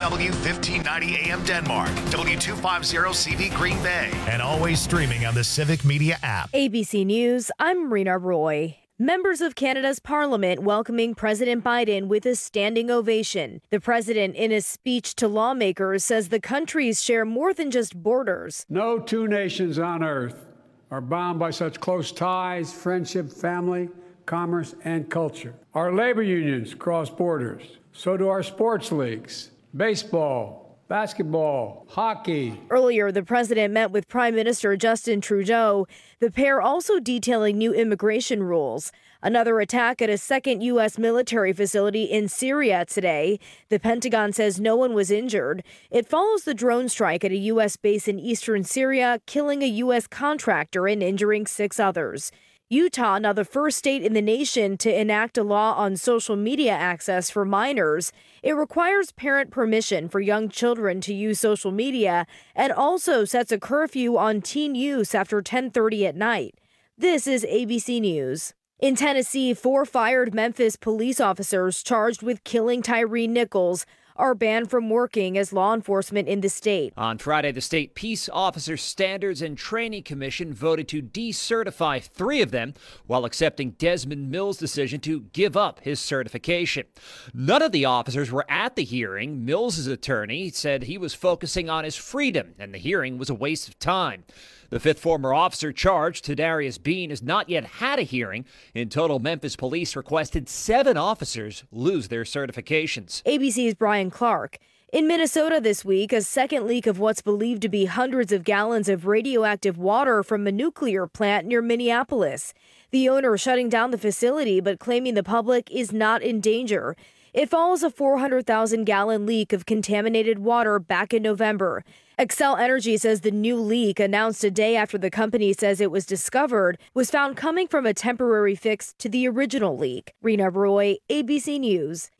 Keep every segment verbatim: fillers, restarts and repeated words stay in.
W fifteen ninety A M Denmark, W two fifty C V Green Bay, and always streaming on the Civic Media app. A B C News, I'm Rena Roy. Members of Canada's Parliament welcoming President Biden with a standing ovation. The president, in a speech to lawmakers, says the countries share more than just borders. No two nations on earth are bound by such close ties, friendship, family, commerce, and culture. Our labor unions cross borders. So do our sports leagues, baseball, basketball, hockey. Earlier, the president met with Prime Minister Justin Trudeau, the pair also detailing new immigration rules. Another attack at a second U S military facility in Syria today. The Pentagon says no one was injured. It follows the drone strike at a U S base in eastern Syria, killing a U S contractor and injuring six others. Utah, now the first state in the nation to enact a law on social media access for minors. It requires parent permission for young children to use social media and also sets a curfew on teen use after ten thirty at night. This is A B C News. In Tennessee, four fired Memphis police officers charged with killing Tyree Nichols are banned from working as law enforcement in the state. On Friday, the State Peace Officer Standards and Training Commission voted to decertify three of them while accepting Desmond Mills' decision to give up his certification. None of the officers were at the hearing. Mills' attorney said he was focusing on his freedom and the hearing was a waste of time. The fifth former officer charged, Tadarius Bean, has not yet had a hearing. In total, Memphis police requested seven officers lose their certifications. A B C's Brian Clark. In Minnesota this week, a second leak of what's believed to be hundreds of gallons of radioactive water from a nuclear plant near Minneapolis. The owner shutting down the facility but claiming the public is not in danger. It follows a four hundred thousand gallon leak of contaminated water back in November. Xcel Energy says the new leak, announced a day after the company says it was discovered, was found coming from a temporary fix to the original leak. Rena Roy, A B C News.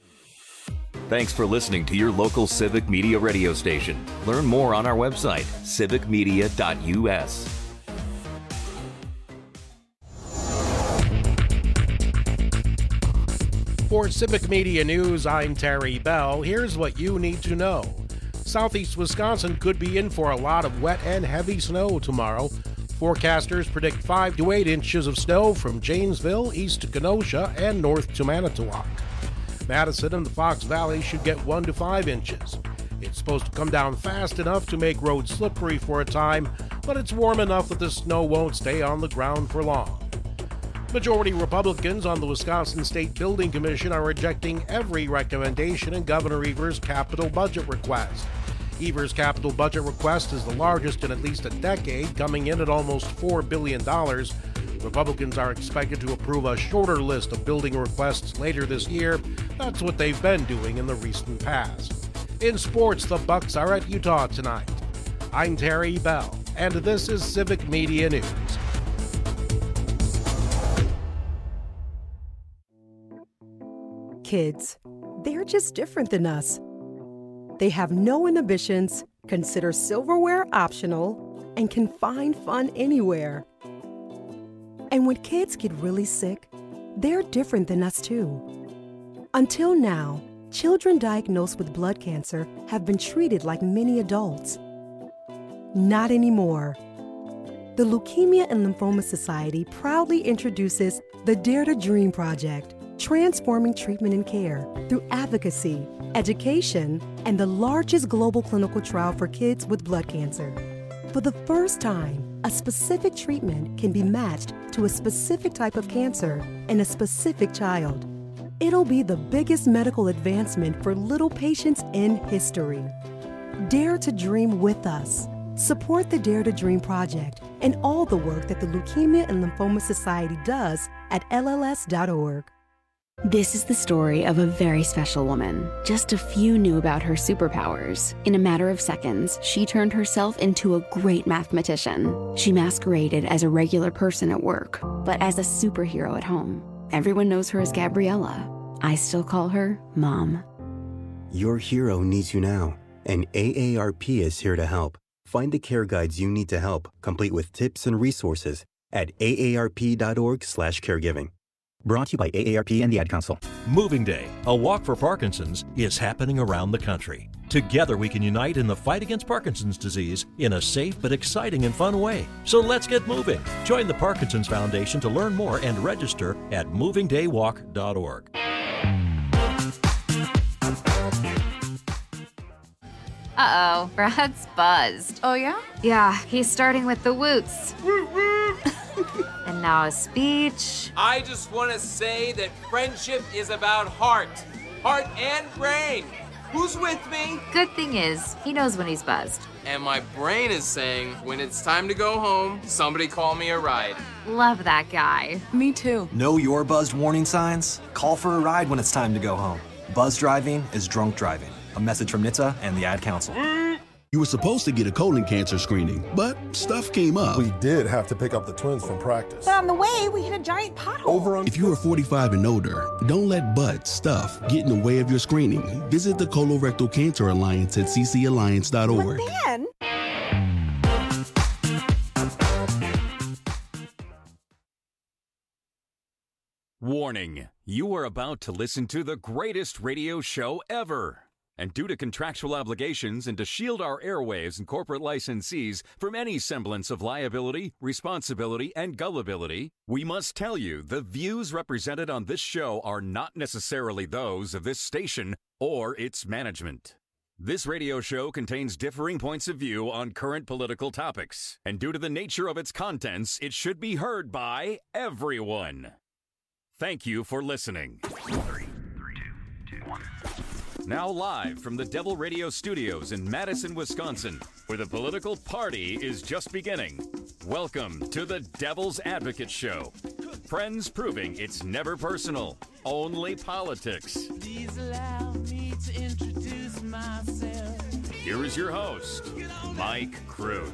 Thanks for listening to your local Civic Media radio station. Learn more on our website, civic media dot u s. For Civic Media News, I'm Terry Bell. Here's what you need to know. Southeast Wisconsin could be in for a lot of wet and heavy snow tomorrow. Forecasters predict five to eight inches of snow from Janesville east to Kenosha and north to Manitowoc. Madison and the Fox Valley should get one to five inches. It's supposed to come down fast enough to make roads slippery for a time, but it's warm enough that the snow won't stay on the ground for long. Majority Republicans on the Wisconsin State Building Commission are rejecting every recommendation in Governor Evers' capital budget request. Evers' capital budget request is the largest in at least a decade, coming in at almost four billion dollars. Republicans are expected to approve a shorter list of building requests later this year. That's what they've been doing in the recent past. In sports, the Bucks are at Utah tonight. I'm Terry Bell, and this is Civic Media News. Kids, they're just different than us. They have no inhibitions, consider silverware optional, and can find fun anywhere. And when kids get really sick, they're different than us too. Until now, children diagnosed with blood cancer have been treated like many adults. Not anymore. The Leukemia and Lymphoma Society proudly introduces the Dare to Dream Project, transforming treatment and care through advocacy, education, and the largest global clinical trial for kids with blood cancer. For the first time, a specific treatment can be matched to a specific type of cancer in a specific child. It'll be the biggest medical advancement for little patients in history. Dare to dream with us. Support the Dare to Dream Project and all the work that the Leukemia and Lymphoma Society does at L L S dot org. This is the story of a very special woman. Just a few knew about her superpowers. In a matter of seconds, she turned herself into a great mathematician. She masqueraded as a regular person at work, but as a superhero at home. Everyone knows her as Gabriella. I still call her Mom. Your hero needs you now, and A A R P is here to help. Find the care guides you need to help, complete with tips and resources at A A R P dot org slash caregiving. Brought to you by A A R P and the Ad Council. Moving Day, a walk for Parkinson's, is happening around the country. Together we can unite in the fight against Parkinson's disease in a safe but exciting and fun way. So let's get moving. Join the Parkinson's Foundation to learn more and register at moving day walk dot org. Uh-oh, Brad's buzzed. Oh, yeah? Yeah, he's starting with the woots. And now a speech. I just want to say that friendship is about heart. Heart and brain. Who's with me? Good thing is, he knows when he's buzzed. And my brain is saying, when it's time to go home, somebody call me a ride. Love that guy. Me too. Know your buzzed warning signs? Call for a ride when it's time to go home. Buzz driving is drunk driving. A message from N H T S A and the Ad Council. You were supposed to get a colon cancer screening, but stuff came up. We did have to pick up the twins from practice. But on the way, we hit a giant pothole. Over on- if you are forty-five and older, don't let butt stuff get in the way of your screening. Visit the Colorectal Cancer Alliance at c c alliance dot org. But then... Warning, you are about to listen to the greatest radio show ever. And due to contractual obligations and to shield our airwaves and corporate licensees from any semblance of liability, responsibility, and gullibility, we must tell you the views represented on this show are not necessarily those of this station or its management. This radio show contains differing points of view on current political topics, and due to the nature of its contents, it should be heard by everyone. Thank you for listening. Three, three, two, two, one. Now live from the Devil Radio Studios in Madison, Wisconsin, where the political party is just beginning. Welcome to the Devil's Advocate Show. Friends proving it's never personal, only politics. Please allow me to introduce myself. Here is your host, Mike Crute.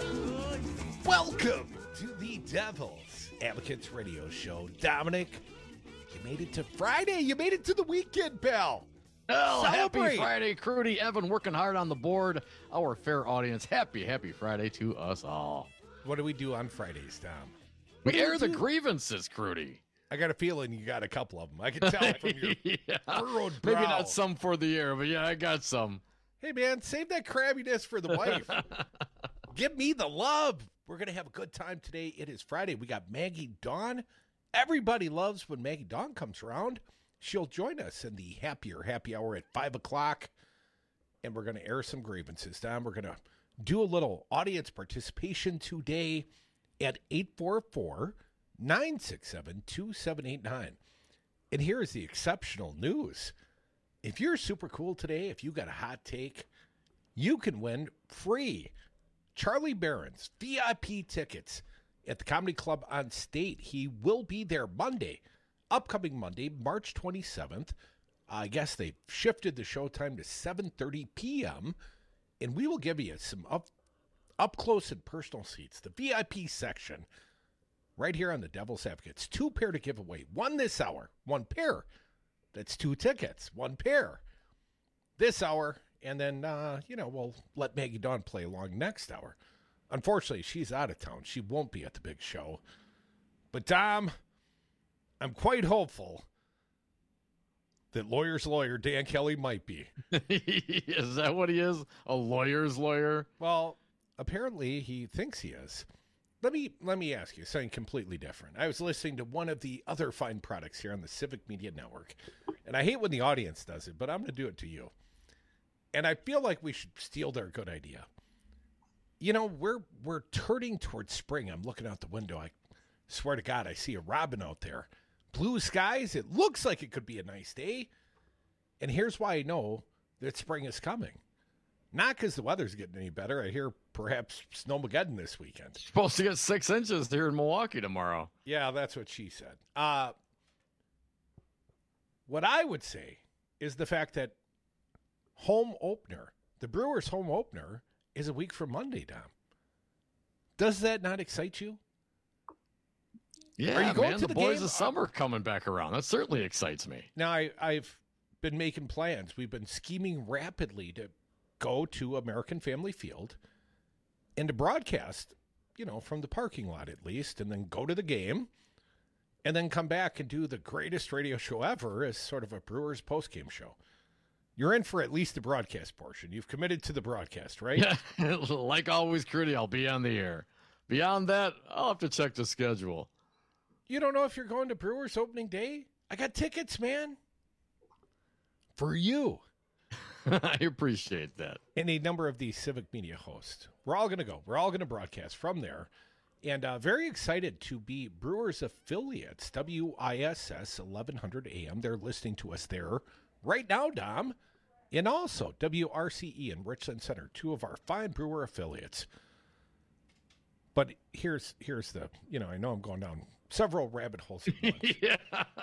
Welcome to the Devil's Advocates Radio Show. Dominic, you made it to Friday. You made it to the weekend, pal. Well, Celebrate. Happy Friday, Crudy. Evan working hard on the board. Our fair audience, happy, happy Friday to us all. What do we do on Fridays, Tom? We air the grievances, Crudy. I got a feeling you got a couple of them. I can tell from your yeah. furrowed brow. Maybe not some for the air, but yeah, I got some. Hey, man, save that crabbiness for the wife. Give me the love. We're going to have a good time today. It is Friday. We got Maggie Dawn. Everybody loves when Maggie Dawn comes around. She'll join us in the Happier Happy Hour at five o'clock, and we're going to air some grievances. Don, we're going to do a little audience participation today at eight four four, nine six seven, two seven eight nine. And here's the exceptional news. If you're super cool today, if you got a hot take, you can win free Charlie Barron's V I P tickets at the Comedy Club on State. He will be there Monday. Upcoming Monday, March twenty-seventh. I guess they shifted the show time to seven thirty p.m., and we will give you some up, up close and personal seats, the V I P section, right here on the Devil's Advocates. Two pair to give away. One this hour, one pair. That's two tickets, one pair this hour, and then, uh, you know, we'll let Maggie Dawn play along next hour. Unfortunately, she's out of town. She won't be at the big show. But, Tom, I'm quite hopeful that lawyer's lawyer Dan Kelly might be. Is that what he is? A lawyer's lawyer? Well, apparently he thinks he is. Let me let me ask you something completely different. I was listening to one of the other fine products here on the Civic Media Network, and I hate when the audience does it, but I'm going to do it to you. And I feel like we should steal their good idea. You know, we're we're turning towards spring. I'm looking out the window. I swear to God, I see a robin out there. Blue skies. It looks like it could be a nice day. And here's why I know that spring is coming. Not because the weather's getting any better. I hear perhaps Snowmageddon this weekend. Supposed to get six inches here in Milwaukee tomorrow. Yeah, that's what she said. Uh, what I would say is the fact that home opener, the Brewers' home opener, is a week from Monday, Dom. Does that not excite you? Yeah, Are you going man, to the, the boys game? of summer coming back around. That certainly excites me. Now, I, I've been making plans. We've been scheming rapidly to go to American Family Field and to broadcast, you know, from the parking lot at least, and then go to the game. and then come back and do the greatest radio show ever as sort of a Brewers postgame show. You're in for at least the broadcast portion. You've committed to the broadcast, right? Yeah, like always, Crudy, I'll be on the air. Beyond that, I'll have to check the schedule. You don't know if you're going to Brewers opening day? I got tickets, man. For you. I appreciate that. And a number of the Civic Media hosts. We're all going to go. We're all going to broadcast from there. And uh, very excited to be Brewers affiliates, W I S S eleven hundred A M. They're listening to us there right now, Dom. And also W R C E in Richland Center, two of our fine Brewer affiliates. But here's here's the, you know, I know I'm going down several rabbit holes at once. Yeah.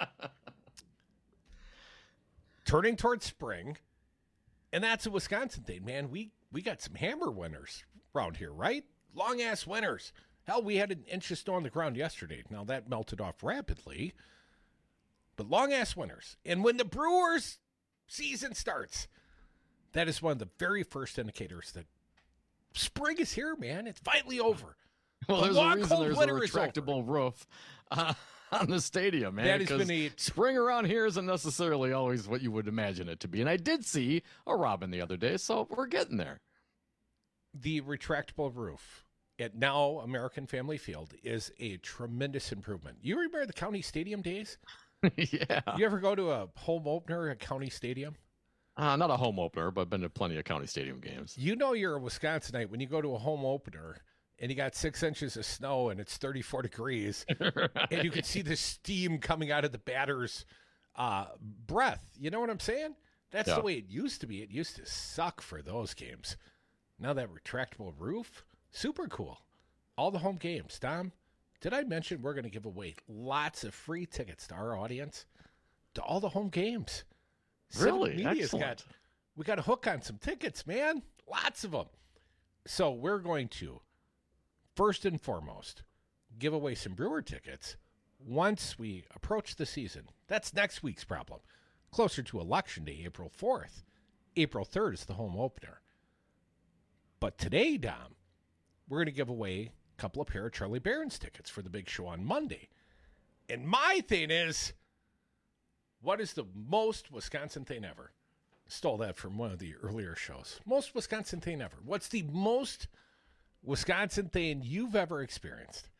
Turning towards spring, and that's a Wisconsin thing, man. We we got some hammer winners around here, right? Long-ass winters. Hell, we had an inch of snow on the ground yesterday. Now, that melted off rapidly. But long-ass winters. And when the Brewers season starts, that is one of the very first indicators that spring is here, man. It's finally over. Well, the there's long, a reason cold there's a winter is over. retractable roof uh, on the stadium, man. That has because been a- spring around here isn't necessarily always what you would imagine it to be. And I did see a robin the other day, so we're getting there. The retractable roof at now American Family Field is a tremendous improvement. You remember the County Stadium days? Yeah. You ever go to a home opener at County Stadium? Uh, not a home opener, but I've been to plenty of County Stadium games. You know you're a Wisconsinite when you go to a home opener and you got six inches of snow and it's thirty-four degrees Right. and you can see the steam coming out of the batter's uh, breath. You know what I'm saying? That's Yeah. the way it used to be. It used to suck for those games. Now that retractable roof, super cool. All the home games. Dom, did I mention we're going to give away lots of free tickets to our audience to all the home games? Really? Civic Media's Excellent. got, we got a hook on some tickets, man. Lots of them. So we're going to, first and foremost, give away some Brewer tickets once we approach the season. That's next week's problem. Closer to Election Day, April fourth. April third is the home opener. But today, Dom, we're going to give away a couple of pair of Charlie Barron's tickets for the big show on Monday. And my thing is, what is the most Wisconsin thing ever? Stole that from one of the earlier shows. Most Wisconsin thing ever. What's the most Wisconsin thing you've ever experienced?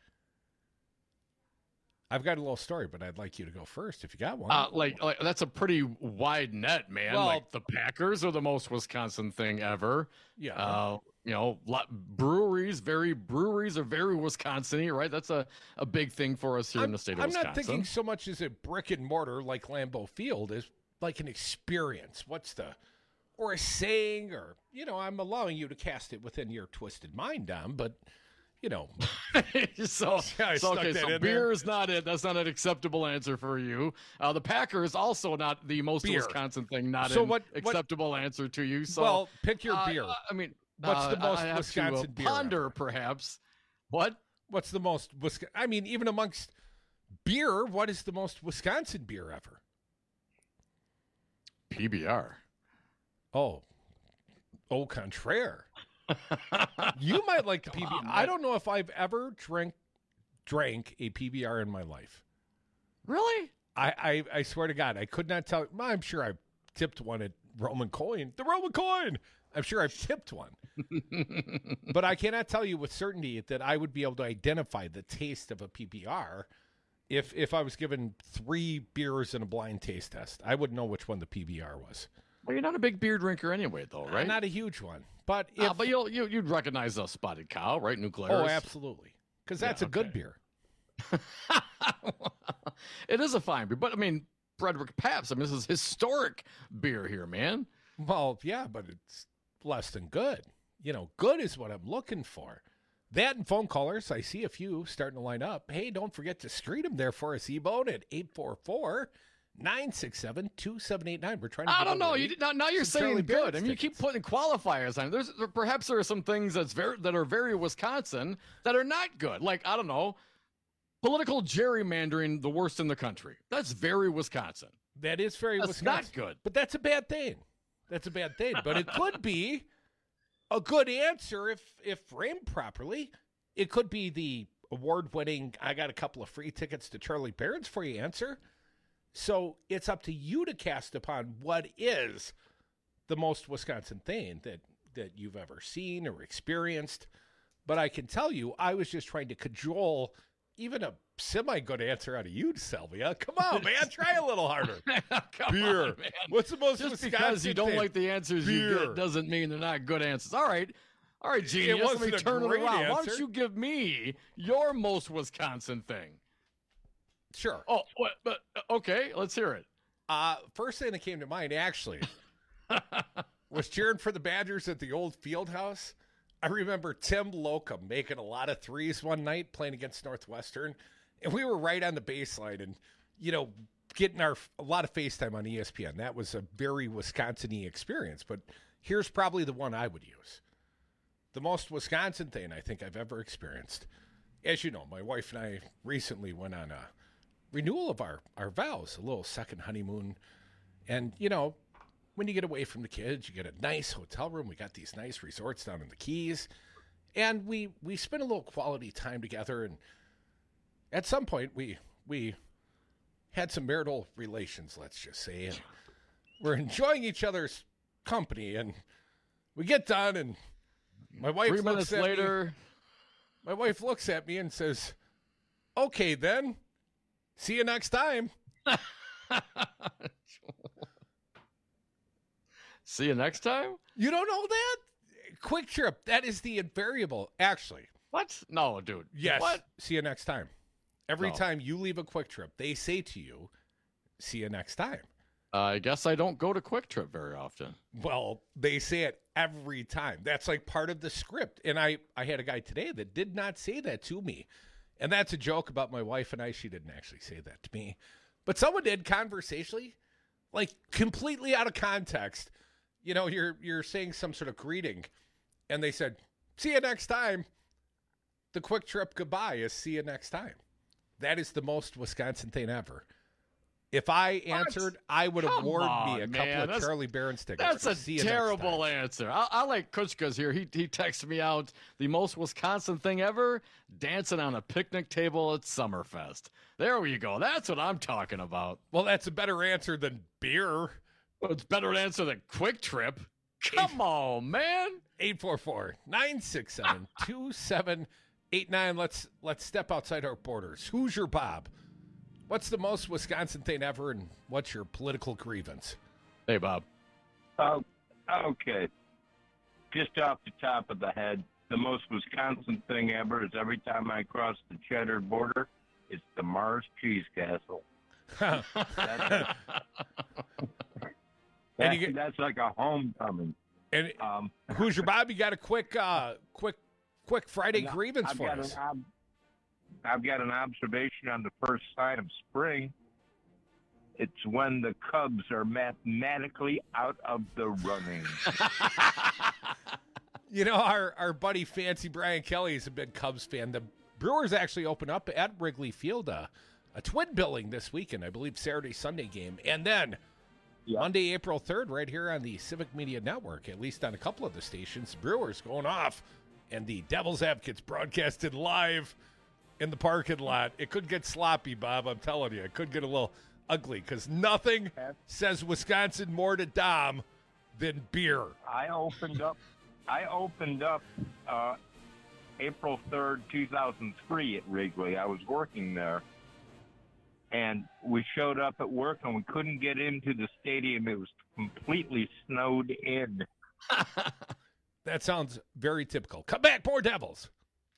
I've got a little story, but I'd like you to go first if you got one. Uh, like, like that's a pretty wide net, man. Well- like the Packers are the most Wisconsin thing ever. Yeah. Uh, you know, lot, breweries, very breweries are very Wisconsin-y, right? That's a, a big thing for us here in the state of I'm Wisconsin. not thinking so much as a brick and mortar like Lambeau Field is like an experience. What's the, or a saying, or, you know, I'm allowing you to cast it within your twisted mind, Dom, but, you know. so, Yeah, I so stuck okay, that so in there. beer is not it. That's not an acceptable answer for you. Uh, the Packers also not the most Beer. Wisconsin thing, not So an what- what- acceptable answer to you. So, Well, pick your uh, beer. I mean, What's uh, the most I have Wisconsin to, uh, beer Ponder, ever? perhaps. What? What's the most, Wisconsin? I mean, even amongst beer, what is the most Wisconsin beer ever? P B R. Oh, au contraire. You might like the P B R. I don't know if I've ever drank drank a P B R in my life. Really? I, I, I swear to God, I could not tell. Well, I'm sure I tipped one at Roman Coin. The Roman Coin. I'm sure I've tipped one. But I cannot tell you with certainty that I would be able to identify the taste of a P B R if if I was given three beers in a blind taste test. I wouldn't know which one the P B R was. Well, you're not a big beer drinker anyway, though, right? I'm not a huge one. But if, Uh, but you'll, you, you'd recognize a Spotted Cow, right? New Glarus. oh, absolutely. Because that's Yeah, a good okay. beer. It is a fine beer, but I mean, Frederick Pabst. I mean, this is historic beer here, man. Well, yeah, but it's less than good. You know, good is what I'm looking for. That and phone callers, I see a few starting to line up. Hey, don't forget to screen them there for us, E-Bone, at eight four four, nine six seven, two seven eight nine. We're trying to I give don't know. away You did- now, now you're some saying Charlie good. Barron's I mean, you tickets. keep putting qualifiers on. There's there, perhaps there are some things that's very that are very Wisconsin that are not good. Like I don't know, political gerrymandering, the worst in the country. That's very Wisconsin. That is very That's Wisconsin. not good. But that's a bad thing. That's a bad thing. But it could be a good answer if if framed properly. It could be the award-winning, I got a couple of free tickets to Charlie Barron's for you answer. So it's up to you to cast upon what is the most Wisconsin thing that, that you've ever seen or experienced. But I can tell you, I was just trying to cajole even a semi-good answer out of you, Sylvia. Come on, man. Try a little harder. Come Beer. on, man. What's the most Just Wisconsin because you don't thing? like the answers Beer. you get doesn't mean they're not good answers. All right. All right, genius. Let wasn't me a turn it great around. Why answer. don't you give me your most Wisconsin thing? Sure. Oh, what, but okay, let's hear it. Uh, first thing that came to mind, actually, was cheering for the Badgers at the old field house. I remember Tim Locum making a lot of threes one night playing against Northwestern, and we were right on the baseline and, you know, getting our a lot of FaceTime on E S P N. That was a very Wisconsin-y experience, but here's probably the one I would use. The most Wisconsin thing I think I've ever experienced. As you know, my wife and I recently went on a renewal of our, our vows, a little second honeymoon. And, you know, when you get away from the kids, you get a nice hotel room. We got these nice resorts down in the Keys. And we, we spent a little quality time together. And at some point, we we had some marital relations, let's just say. And we're enjoying each other's company. And we get done, and my wife Three looks minutes at later. me. My wife looks at me and says, "Okay, then. See you next time." See you next time? You don't know that? Quick Trip, that is the invariable, actually. What? No, dude. Yes. What? See you next time. Every No. time you leave a Quick Trip, they say to you, "See you next time." Uh, I guess I don't go to Quick Trip very often. Well, they say it every time. That's like part of the script. And I, I had a guy today that did not say that to me. And that's a joke about my wife and I. She didn't actually say that to me. But someone did conversationally, like completely out of context. You know, you're you're saying some sort of greeting, and they said, "See you next time." The Quick Trip goodbye is "see you next time." That is the most Wisconsin thing ever. If I answered, what? I would Come award on, me a man. couple of That's, Charlie Barron's tickets. That's for a see you next terrible time. answer. I, I like Kuchka's here. He he texted me out the most Wisconsin thing ever: dancing on a picnic table at Summerfest. There you go. That's what I'm talking about. Well, that's a better answer than beer. Well, it's a better answer than Quick Trip. Come on, man. eight four four, nine six seven, two seven eight nine. Let's let's step outside our borders. Who's your Bob? What's the most Wisconsin thing ever, and what's your political grievance? Hey, Bob. Oh, okay. Just off the top of the head, the most Wisconsin thing ever is every time I cross the Cheddar border, it's the Mars Cheese Castle. that's, And you get- that's like a homecoming. And Um, who's your Bob? You got a quick, uh, quick, quick Friday I've- grievance I've for got us? An ob- I've got an observation on the first sign of spring. It's when the Cubs are mathematically out of the running. You know, our, our buddy Fancy Brian Kelly is a big Cubs fan. The Brewers actually open up at Wrigley Field uh, a twin billing this weekend, I believe Saturday, Sunday game. And then Yep. Monday, April third, right here on the Civic Media Network, at least on a couple of the stations, Brewers going off. And the Devil's Advocates broadcasted live in the parking lot. It could get sloppy, Bob, I'm telling you. It could get a little ugly because nothing says Wisconsin more to Dom than beer. I opened up. I opened up uh, April third, two thousand three at Wrigley. I was working there, and we showed up at work, and we couldn't get into the stadium. It was completely snowed in. That sounds very typical. Come back, poor Devils.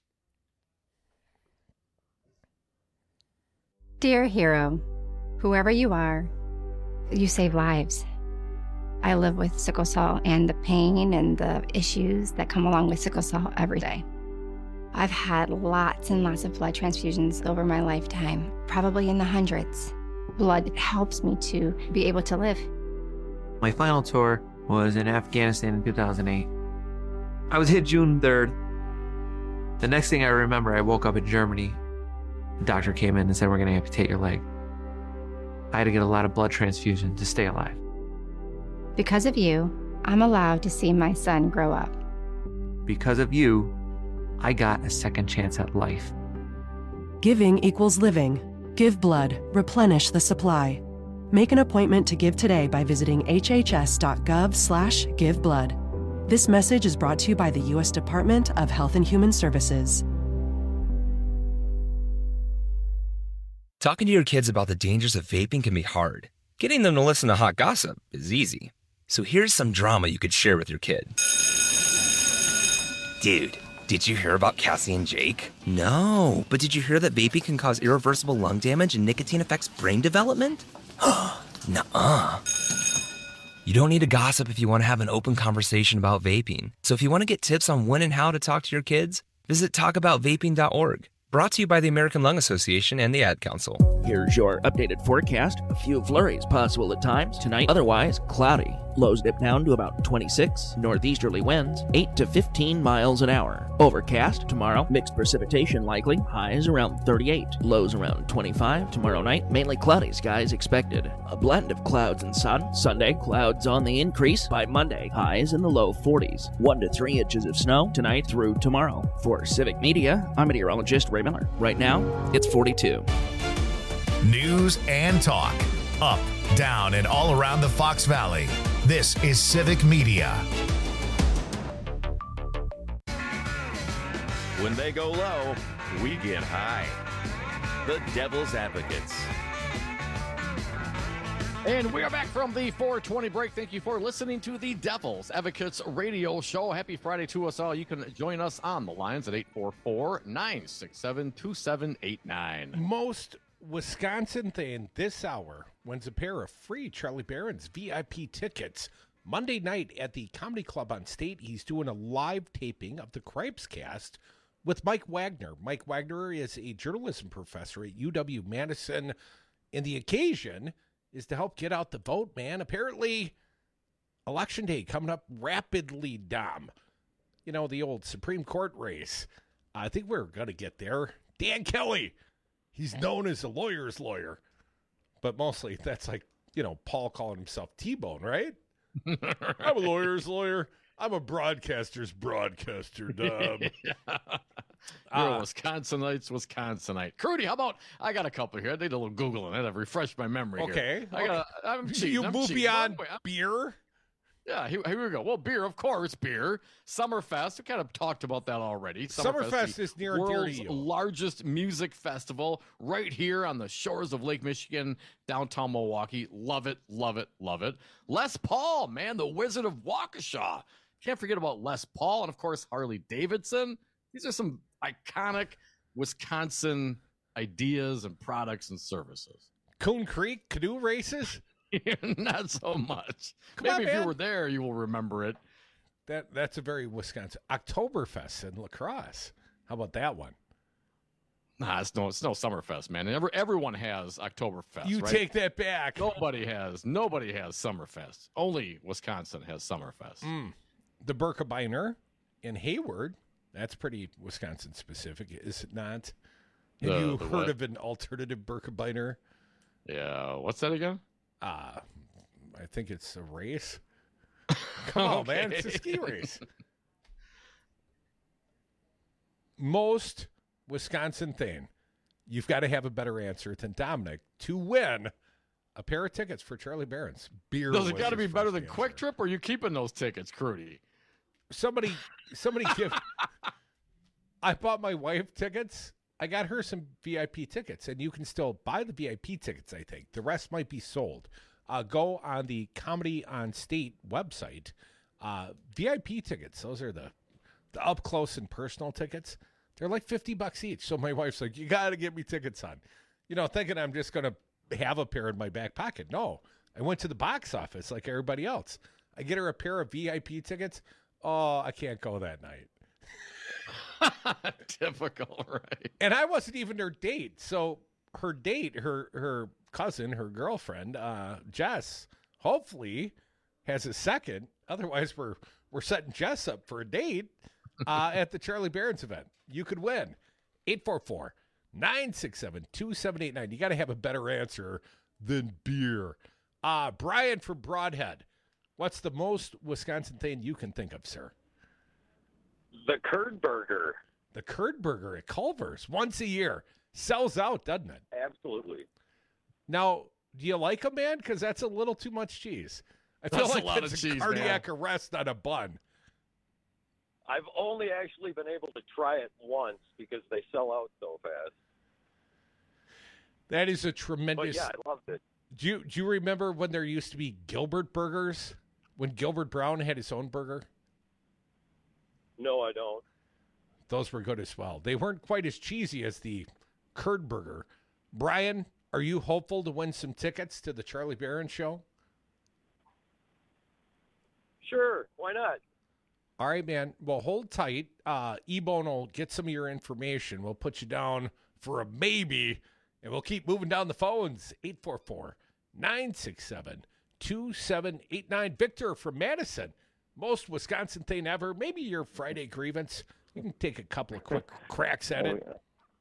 Dear hero, whoever you are, you save lives. I live with sickle cell and the pain and the issues that come along with sickle cell every day. I've had lots and lots of blood transfusions over my lifetime, probably in the hundreds. Blood helps me to be able to live. My final tour was in Afghanistan in two thousand eight. I was hit June third. The next thing I remember, I woke up in Germany. The doctor came in and said, "We're going to amputate your leg." I had to get a lot of blood transfusion to stay alive. Because of you, I'm allowed to see my son grow up. Because of you, I got a second chance at life. Giving equals living. Give blood. Replenish the supply. Make an appointment to give today by visiting hhs.gov slash give blood. This message is brought to you by the U S Department of Health and Human Services. Talking to your kids about the dangers of vaping can be hard. Getting them to listen to hot gossip is easy. So here's some drama you could share with your kid. Dude, did you hear about Cassie and Jake? No, but did you hear that vaping can cause irreversible lung damage and nicotine affects brain development? Nuh-uh. You don't need to gossip if you want to have an open conversation about vaping. So if you want to get tips on when and how to talk to your kids, visit talk about vaping dot org. Brought to you by the American Lung Association and the Ad Council. Here's your updated forecast. A few flurries possible at times. Tonight, otherwise cloudy. Lows dip down to about twenty-six. Northeasterly winds, eight to fifteen miles an hour. Overcast tomorrow. Mixed precipitation likely. Highs around thirty-eight. Lows around twenty-five. Tomorrow night, mainly cloudy skies expected. A blend of clouds and sun. Sunday, clouds on the increase. By Monday, highs in the low forties. One to three inches of snow tonight through tomorrow. For Civic Media, I'm meteorologist Ray Miller. Right now, it's forty-two. News and talk. Up, down, and all around the Fox Valley. This is Civic Media. When they go low, we get high. The Devil's Advocates. And we are back from the four twenty break. Thank you for listening to the Devil's Advocates radio show. Happy Friday to us all. You can join us on the lines at eight four four, nine six seven, two seven eight nine. Most Wisconsin thing this hour wins a pair of free Charlie Barron's V I P tickets. Monday night at the Comedy Club on State, he's doing a live taping of the Cripes Cast with Mike Wagner. Mike Wagner is a journalism professor at U W-Madison, and the occasion is to help get out the vote, man. Apparently, Election Day coming up rapidly, Dom. You know, the old Supreme Court race. I think we're going to get there. Dan Kelly. He's known as a lawyer's lawyer, but mostly that's like, you know, Paul calling himself T-Bone, right? I'm a lawyer's lawyer. I'm a broadcaster's broadcaster, Dom. Yeah. Uh, You're a Wisconsinite's Wisconsinite. Crudy, how about, I got a couple here. I did a little Googling it. I've refreshed my memory Okay. here. I got a, I'm cheating. you I'm move cheating. beyond Wait, I'm- beer? Yeah, here, here we go. Well, beer, of course, beer. Summerfest, we kind of talked about that already. Summerfest the is near and dear to world's you. largest music festival right here on the shores of Lake Michigan, downtown Milwaukee. Love it, love it, love it. Les Paul, man, the Wizard of Waukesha. Can't forget about Les Paul and, of course, Harley Davidson. These are some iconic Wisconsin ideas and products and services. Coon Creek canoe races? Not so much. Come Maybe on, if man. you were there, you will remember it. That That's a very Wisconsin. Oktoberfest in La Crosse. How about that one? Nah, it's no, it's no Summerfest, man. Every, everyone has Oktoberfest. You right? take that back. Nobody has. Nobody has Summerfest. Only Wisconsin has Summerfest. Mm. The Birkebeiner in Hayward. That's pretty Wisconsin specific, is it not? Have The- you the heard what? of an alternative Birkebeiner? Yeah. What's that again? Uh, I think it's a race. Come on, man. It's a ski race. Most Wisconsin thing, you've got to have a better answer than Dominic to win a pair of tickets for Charlie Barron's. Beer. Does it was got to his be better first than answer. Quick Trip, or are you keeping those tickets, Crudy? Somebody, somebody give. I bought my wife tickets. I got her some V I P tickets, and you can still buy the V I P tickets, I think. The rest might be sold. Uh, go on the Comedy on State website. Uh, V I P tickets, those are the, the up-close and personal tickets. They're like fifty bucks each. So my wife's like, you got to get me tickets on. You know, thinking I'm just going to have a pair in my back pocket. No, I went to the box office like everybody else. I get her a pair of V I P tickets. Oh, I can't go that night. Typical, right? And I wasn't even her date. So her date, her her cousin, her girlfriend, uh, Jess, hopefully has a second. Otherwise, we're we're setting Jess up for a date uh, at the Charlie Barron's event. You could win. eight four four, nine six seven, two seven eight nine. You got to have a better answer than beer. Uh, Brian from Broadhead. What's the most Wisconsin thing you can think of, sir? The Curd Burger. The Curd Burger at Culver's once a year. Sells out, doesn't it? Absolutely. Now, do you like them, man? Because that's a little too much cheese. I feel That's a like lot that's of a cheese, cardiac arrest on a bun. I've only actually been able to try it once because they sell out so fast. That is a tremendous. But yeah, I loved it. Do you, do you remember when there used to be Gilbert burgers? When Gilbert Brown had his own burger? No, I don't. Those were good as well. They weren't quite as cheesy as the curd burger. Brian, are you hopeful to win some tickets to the Charlie Barron show? Sure, why not? All right, man. Well, hold tight. Uh, E-Bone will get some of your information. We'll put you down for a maybe, and we'll keep moving down the phones. eight four four, nine six seven, two seven eight nine. Victor from Madison. Most Wisconsin thing ever. Maybe your Friday grievance. You can take a couple of quick cracks at Oh, it. yeah.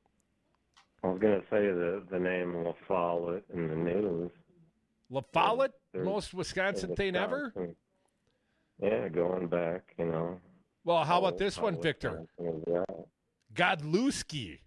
I was going to say the, the name La Follette in the news. La Follette, There's- most Wisconsin thing ever? Wisconsin. Yeah, going back, you know. Well, how about Oh, this one, oh, Victor? Yeah. Godlewski.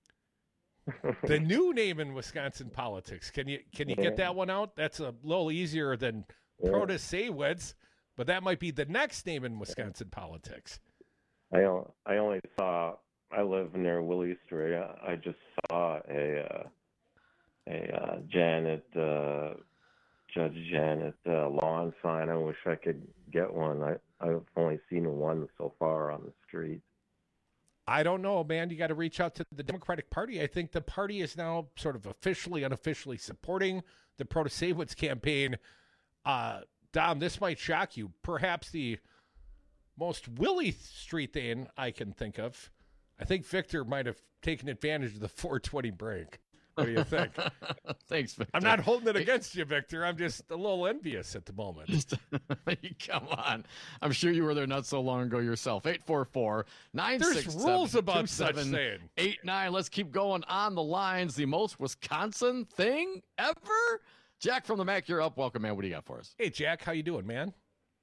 The new name in Wisconsin politics. Can you can you Yeah. get that one out? That's a little easier than Yeah. Protasewicz, but that might be the next name in Wisconsin politics. I, o- I only saw, I live near Willie Street. I, I just saw a, uh, a uh, Janet, uh, Judge Janet uh, lawn sign. I wish I could get one. I, I've only seen one so far on the street. I don't know, man. You got to reach out to the Democratic Party. I think the party is now sort of officially, unofficially supporting the Protasewicz campaign. Uh, Dom, this might shock you. Perhaps the most Willie Street thing I can think of. I think Victor might have taken advantage of the four twenty break. What do you think? Thanks, Victor. I'm not holding it against you, Victor. I'm just a little envious at the moment. Come on. I'm sure you were there not so long ago yourself. eight four four, nine six seven, There's rules about such thing. eight nine. Let's keep going on the lines. The most Wisconsin thing ever? Jack from the Mac, you're up. Welcome, man. What do you got for us? Hey, Jack. How you doing, man?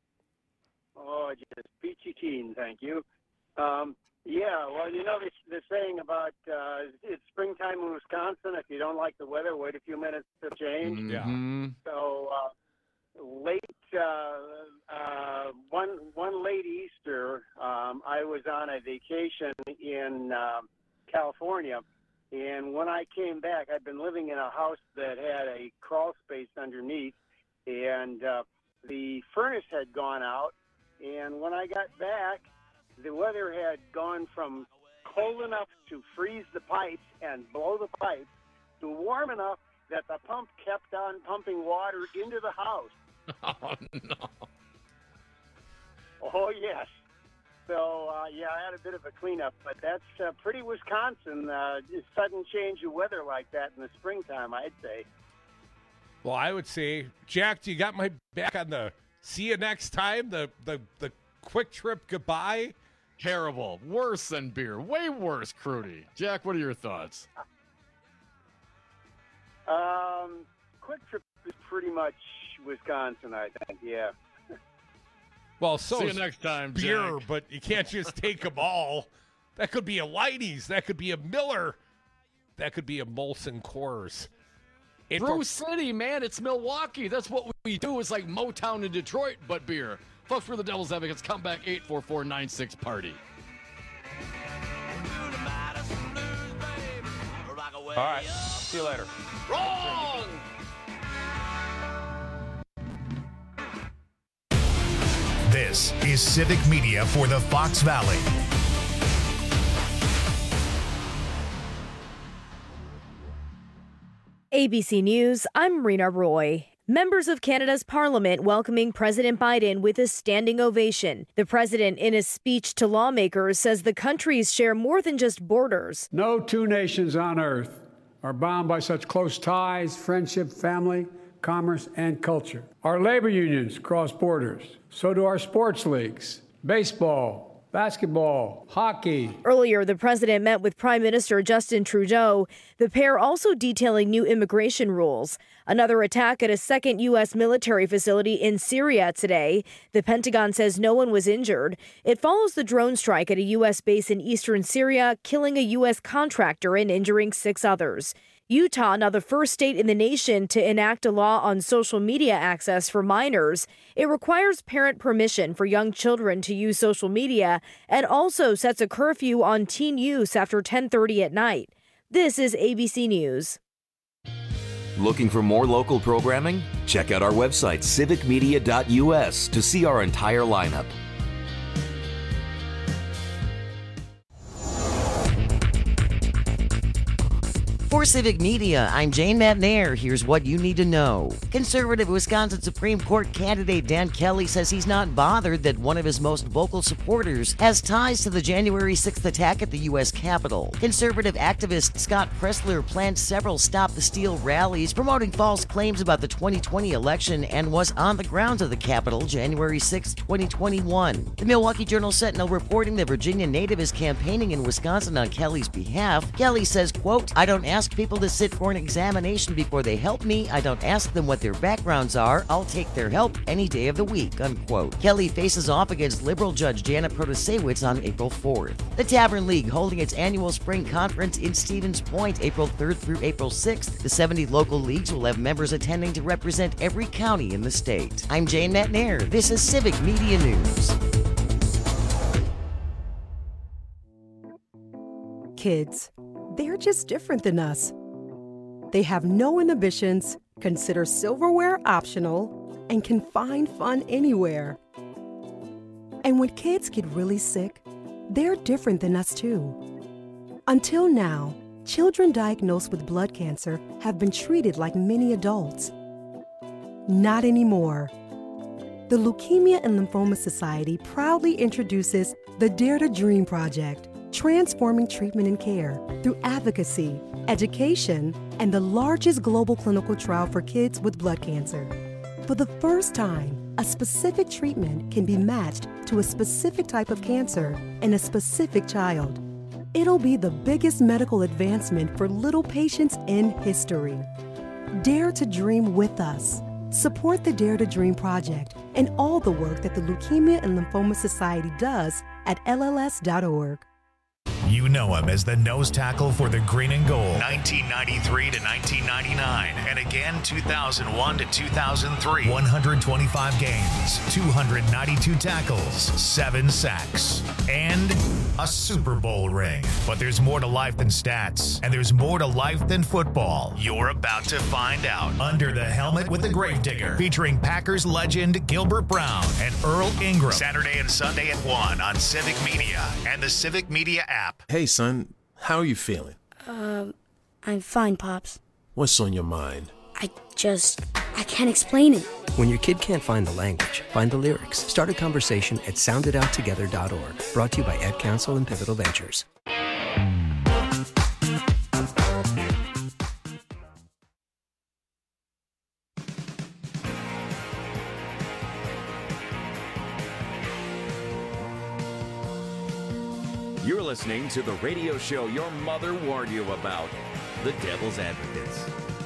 Oh, just peachy keen, thank you. Um, yeah, well, you know the, the saying about uh, it's springtime in Wisconsin. If you don't like the weather, wait a few minutes to change. Mm-hmm. So uh, late uh, uh, one one late Easter, um, I was on a vacation in uh, California, and when I came back, I'd been living in a house that had a crawl space underneath, and uh, the furnace had gone out. And when I got back, the weather had gone from cold enough to freeze the pipes and blow the pipes to warm enough that the pump kept on pumping water into the house. Oh, no. Oh, yes. So, uh, yeah, I had a bit of a cleanup, but that's uh, pretty Wisconsin, uh, sudden change of weather like that in the springtime, I'd say. Well, I would say, Jack, do you got my back on the see you next time? The the the quick trip goodbye? Terrible. Worse than beer. Way worse, Crudy. Jack, what are your thoughts? Um, quick trip is pretty much Wisconsin, I think, yeah. Well, so See you is next time, beer, Jack. but you can't just take them all. That could be a Leidy's. That could be a Miller. That could be a Molson Coors. It Brew City, man. It's Milwaukee. That's what we do. It's like Motown in Detroit, but beer. Folks, for the Devil's Advocates, come back eight four four nine six party. All right. See you later. Wrong! This is Civic Media for the Fox Valley. A B C News, I'm Rena Roy. Members of Canada's Parliament welcoming President Biden with a standing ovation. The president, in a speech to lawmakers, says the countries share more than just borders. No two nations on earth are bound by such close ties, friendship, family, commerce, and culture. Our labor unions cross borders. So do our sports leagues. Baseball, basketball, hockey. Earlier, the president met with Prime Minister Justin Trudeau, the pair also detailing new immigration rules. Another attack at a second U S military facility in Syria today. The Pentagon says no one was injured. It follows the drone strike at a U S base in eastern Syria, killing a U S contractor and injuring six others. Utah, now the first state in the nation to enact a law on social media access for minors. It requires parent permission for young children to use social media and also sets a curfew on teen use after ten thirty at night. This is A B C News. Looking for more local programming? Check out our website, civic media dot u s, to see our entire lineup. For Civic Media, I'm Jane Matnair. Here's what you need to know. Conservative Wisconsin Supreme Court candidate Dan Kelly says he's not bothered that one of his most vocal supporters has ties to the January sixth attack at the U S Capitol. Conservative activist Scott Pressler planned several Stop the Steal rallies promoting false claims about the twenty twenty election and was on the grounds of the Capitol January sixth, twenty twenty-one. The Milwaukee Journal-Sentinel reporting the Virginia native is campaigning in Wisconsin on Kelly's behalf. Kelly says, quote, I don't ask people to sit for an examination before they help me. I don't ask them what their backgrounds are. I'll take their help any day of the week, unquote. Kelly faces off against liberal judge Janet Protasewicz on April fourth. The Tavern League holding its annual spring conference in Stevens Point April third through April sixth. The seventy local leagues will have members attending to represent every county in the state. I'm Jane Matnair. This is Civic Media News. Kids, they're just different than us. They have no inhibitions, consider silverware optional, and can find fun anywhere. And when kids get really sick, they're different than us too. Until now, children diagnosed with blood cancer have been treated like many adults. Not anymore. The Leukemia and Lymphoma Society proudly introduces the Dare to Dream Project, transforming treatment and care through advocacy, education, and the largest global clinical trial for kids with blood cancer. For the first time, a specific treatment can be matched to a specific type of cancer in a specific child. It'll be the biggest medical advancement for little patients in history. Dare to dream with us. Support the Dare to Dream Project and all the work that the Leukemia and Lymphoma Society does at L L S dot org. You know him as the nose tackle for the Green and Gold, nineteen ninety-three to nineteen ninety-nine, and again two thousand one to two thousand three. one hundred twenty-five games, two hundred ninety-two tackles, seven sacks, and a Super Bowl ring. But there's more to life than stats, and there's more to life than football. You're about to find out. Under the Helmet with the Gravedigger, featuring Packers legend Gilbert Brown and Earl Ingram. Saturday and Sunday at one on Civic Media and the Civic Media app. Hey, son, how are you feeling? Um, I'm fine, Pops. What's on your mind? I just, I can't explain it. When your kid can't find the language, find the lyrics. Start a conversation at sound it out together dot org. Brought to you by Ed Council and Pivotal Ventures. You're listening to the radio show your mother warned you about, The Devil's Advocates.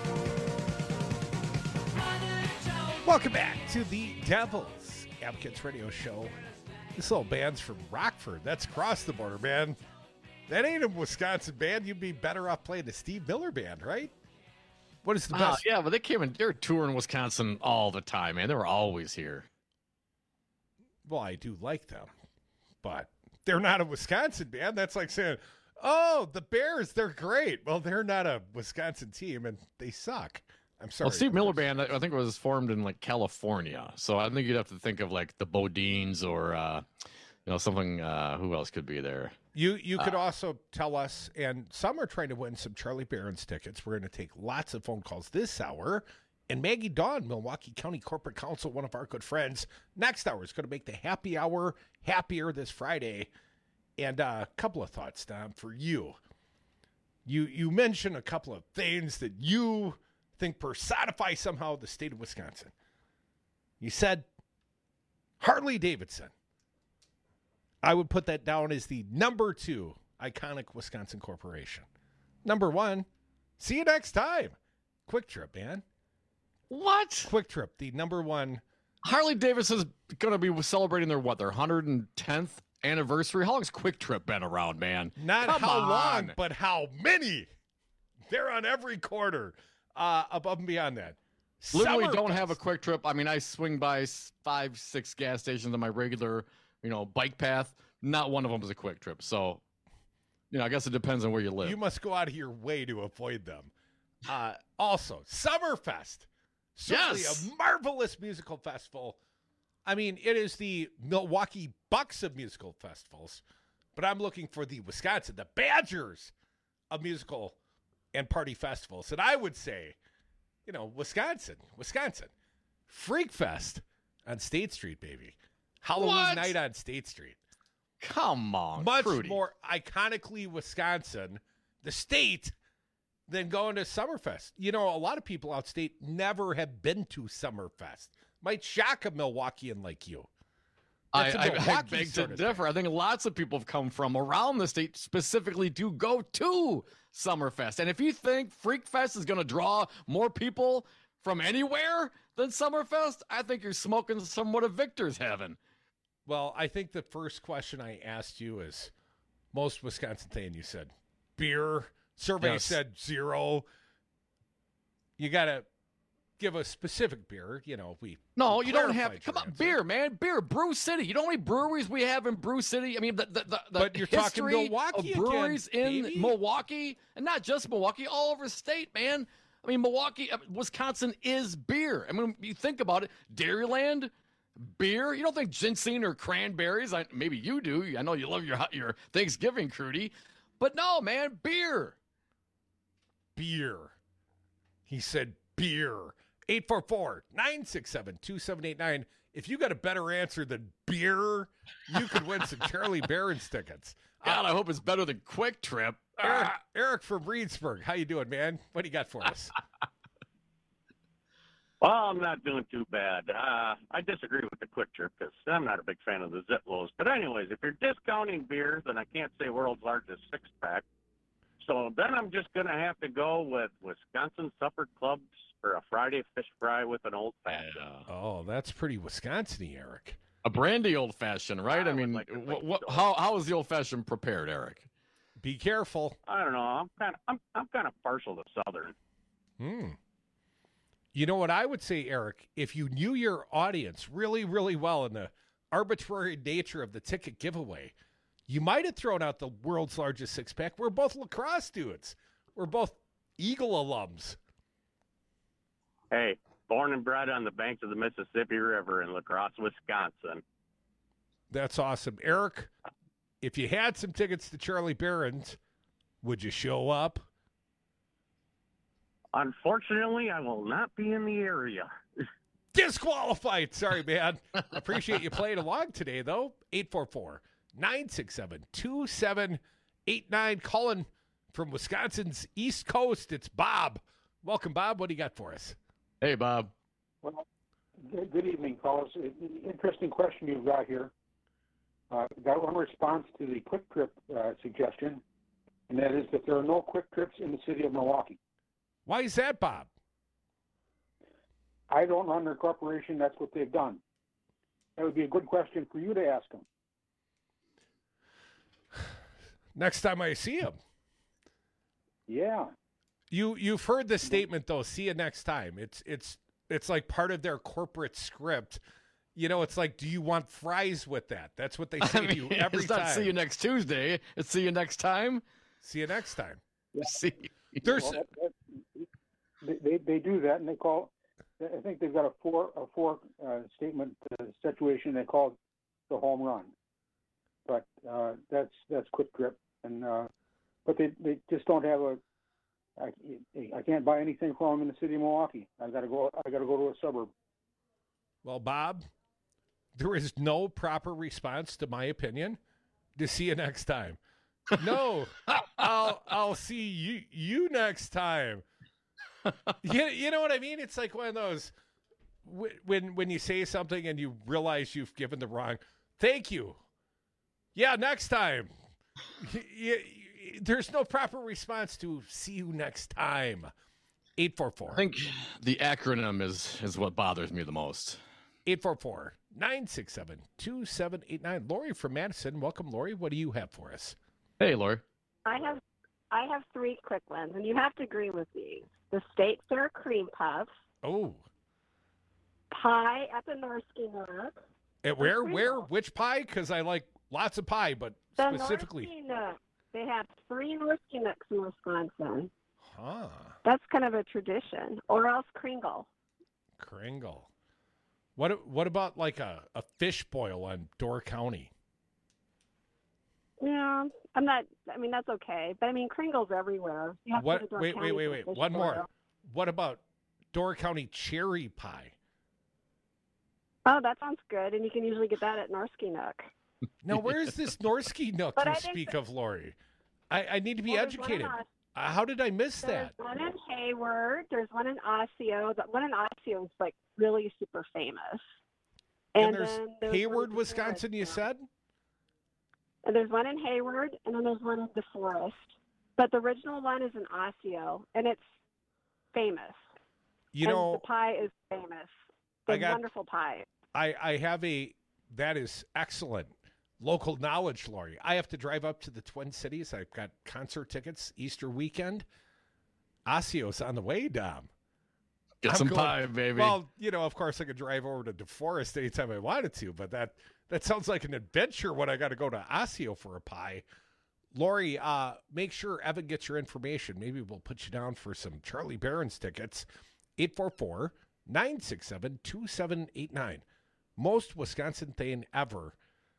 Welcome back to the Devil's Advocates radio show. This little band's from Rockford. That's across the border, man. That ain't a Wisconsin band. You'd be better off playing the Steve Miller Band, right? What is the Uh, best? yeah, but they came in, they're touring Wisconsin all the time, man. They were always here. Well, I do like them, but they're not a Wisconsin band. That's like saying, oh, the Bears, they're great. Well, they're not a Wisconsin team, and they suck. I'm sorry. Well, Steve Miller Band, I think it was formed in like California. So I think you'd have to think of like the Bodines or, uh, you know, something, uh, who else could be there? You you could Uh, also tell us, and some are trying to win some Charlie Barron's tickets. We're going to take lots of phone calls this hour. And Maggie Dawn, Milwaukee County Corporate Counsel, one of our good friends, next hour is going to make the happy hour happier this Friday. And uh, a couple of thoughts, Tom, for you. You you mentioned a couple of things that you think personify somehow the state of Wisconsin. You said Harley Davidson. I would put that down as the number two iconic Wisconsin corporation. Number one, see you next time. Quick Trip, man. What? Quick Trip, the number one. Harley Davidson is going to be celebrating their, what, their one hundred tenth anniversary? How long's Quick Trip been around, man? Not Come how on. long, but how many. They're on every corner. Uh, above and beyond that. Literally Summerfest. don't have a Quick Trip. I mean, I swing by s- five, six gas stations on my regular, you know, bike path. Not one of them is a Quick Trip. So, you know, I guess it depends on where you live. You must go out of your way to avoid them. Uh, also, Summerfest. Certainly Yes. a marvelous musical festival. I mean, it is the Milwaukee Bucks of musical festivals, but I'm looking for the Wisconsin, the Badgers of musical and party festivals. And I would say, you know, Wisconsin, Wisconsin, Freak Fest on State Street, baby. Halloween What? night on State Street. Come on, Much Fruity. more iconically Wisconsin, the state, than going to Summerfest. You know, a lot of people outstate never have been to Summerfest. Might shock a Milwaukeean like you. I, That's a I, I Milwaukee beg to sort of differ. I think lots of people have come from around the state specifically to go to Summerfest. And if you think Freak Fest is going to draw more people from anywhere than Summerfest, I think you're smoking somewhat of Victor's heaven. Well, I think the first question I asked you is most Wisconsin thing. You said beer. Survey Yes. said zero. You got to give a specific beer. You know, we No, we you don't clarified have. Come your on, answer. beer, man, beer. Brew City. You know how many breweries we have in Brew City? I mean, the the the, the But you're talking history Milwaukee of breweries again, in baby. Milwaukee, and not just Milwaukee, all over the state, man. I mean, Milwaukee, uh, Wisconsin is beer. I mean, you think about it, Dairyland, beer. You don't think ginseng or cranberries? I, maybe you do. I know you love your your Thanksgiving, Crudy, but no, man, beer. Beer. He said beer. eight four four, nine six seven, two seven eight nine. If you got a better answer than beer, you could win some Charlie Barron's tickets. God, I hope it's better than Quick Trip. Eric, Eric from Reedsburg, how you doing, man? What do you got for us? Well, I'm not doing too bad. Uh, I disagree with the Quick Trip because I'm not a big fan of the Ziplos. But anyways, if you're discounting beer, then I can't say world's largest six-pack. So then I'm just going to have to go with Wisconsin Supper Clubs for a Friday fish fry with an old fashioned. Oh, that's pretty Wisconsin-y, Eric. A brandy old fashioned, right? I, I would mean, like to wh- think wh- so. how how is the old fashioned prepared, Eric? Be careful. I don't know. I'm kind of I'm I'm kind of partial to Southern. Hmm. You know what I would say, Eric? If you knew your audience really, really well and the arbitrary nature of the ticket giveaway, you might have thrown out the world's largest six-pack. We're both lacrosse dudes. We're both Eagle alums. Hey, born and bred on the banks of the Mississippi River in La Crosse, Wisconsin. That's awesome. Eric, if you had some tickets to Charlie Barron's, would you show up? Unfortunately, I will not be in the area. Disqualified. Sorry, man. Appreciate you playing along today, though. eight four four, nine six seven, two seven eight nine. Calling from Wisconsin's East Coast. It's Bob. Welcome, Bob. What do you got for us? Hey, Bob. Well, good good evening, fellas. Interesting question you've got here. Uh, got one response to the Quick Trip uh, suggestion, and that is that there are no Quick Trips in the city of Milwaukee. Why is that, Bob? I don't run their corporation. That's what they've done. That would be a good question for you to ask them. Next time I see him. Yeah. You you've heard the statement though. See you next time. It's it's it's like part of their corporate script. You know, it's like, do you want fries with that? That's what they say I mean, to you every it's time. not see you next Tuesday. It's see you next time. See you next time. See. There's Well, that, that, they they do that, and they call. I think they've got a four a four uh, statement uh, situation. They call it the home run, but uh, that's that's Quick Trip, and uh, but they they just don't have a. I, I can't buy anything from them in the city of Milwaukee. I got to go. I got to go to a suburb. Well, Bob, there is no proper response to my opinion. To see you next time. No, I'll I'll see you you next time. you, you know what I mean? It's like one of those when when you say something and you realize you've given the wrong. Thank you. Yeah, next time. Y- y- y- there's no proper response to see you next time. eight four four. I think the acronym is is what bothers me the most. eight four four, nine six seven, two seven eight nine. Lori from Madison. Welcome, Lori. What do you have for us? Hey, Lori. I have I have three quick ones, and you have to agree with these. The State Fair cream puffs. Oh. Pie at the Norsky Nook. At where? Where? Which pie? Because I like lots of pie, but The specifically. Norsky Nook. They have three Norsky Nooks in Wisconsin. Huh. That's kind of a tradition. Or else Kringle. Kringle. What What about like a, a fish boil on Door County? Yeah, I'm not. I mean, that's okay. But I mean, Kringle's everywhere. You have to go to What? Door Wait, County wait, wait, for wait. fish One more. boil. What about Door County cherry pie? Oh, that sounds good. And you can usually get that at Norsky Nook. Now, where is this Norsky Nook But you I think speak of, Lori? I, I need to be Well, there's one in educated. Os- Uh, how did I miss There's that? one in Hayward. There's one in Osseo. The one in Osseo is like really super famous. And, And, there's then there's Hayward, one in Wisconsin, you said? And there's one in Hayward, and then there's one in DeForest. But the original one is in Osseo, and it's famous. You and know, the pie is famous. I It's got- wonderful pie. I, I have a, that is excellent local knowledge, Lori. I have to drive up to the Twin Cities. I've got concert tickets Easter weekend. Osseo's on the way, Dom. Get I'm some going- pie, baby. Well, you know, of course, I could drive over to DeForest anytime I wanted to, but that that sounds like an adventure when I got to go to Osseo for a pie. Lori, uh, make sure Evan gets your information. Maybe we'll put you down for some Charlie Barron's tickets. eight four four, nine six seven, two seven eight nine. Most Wisconsin thing ever.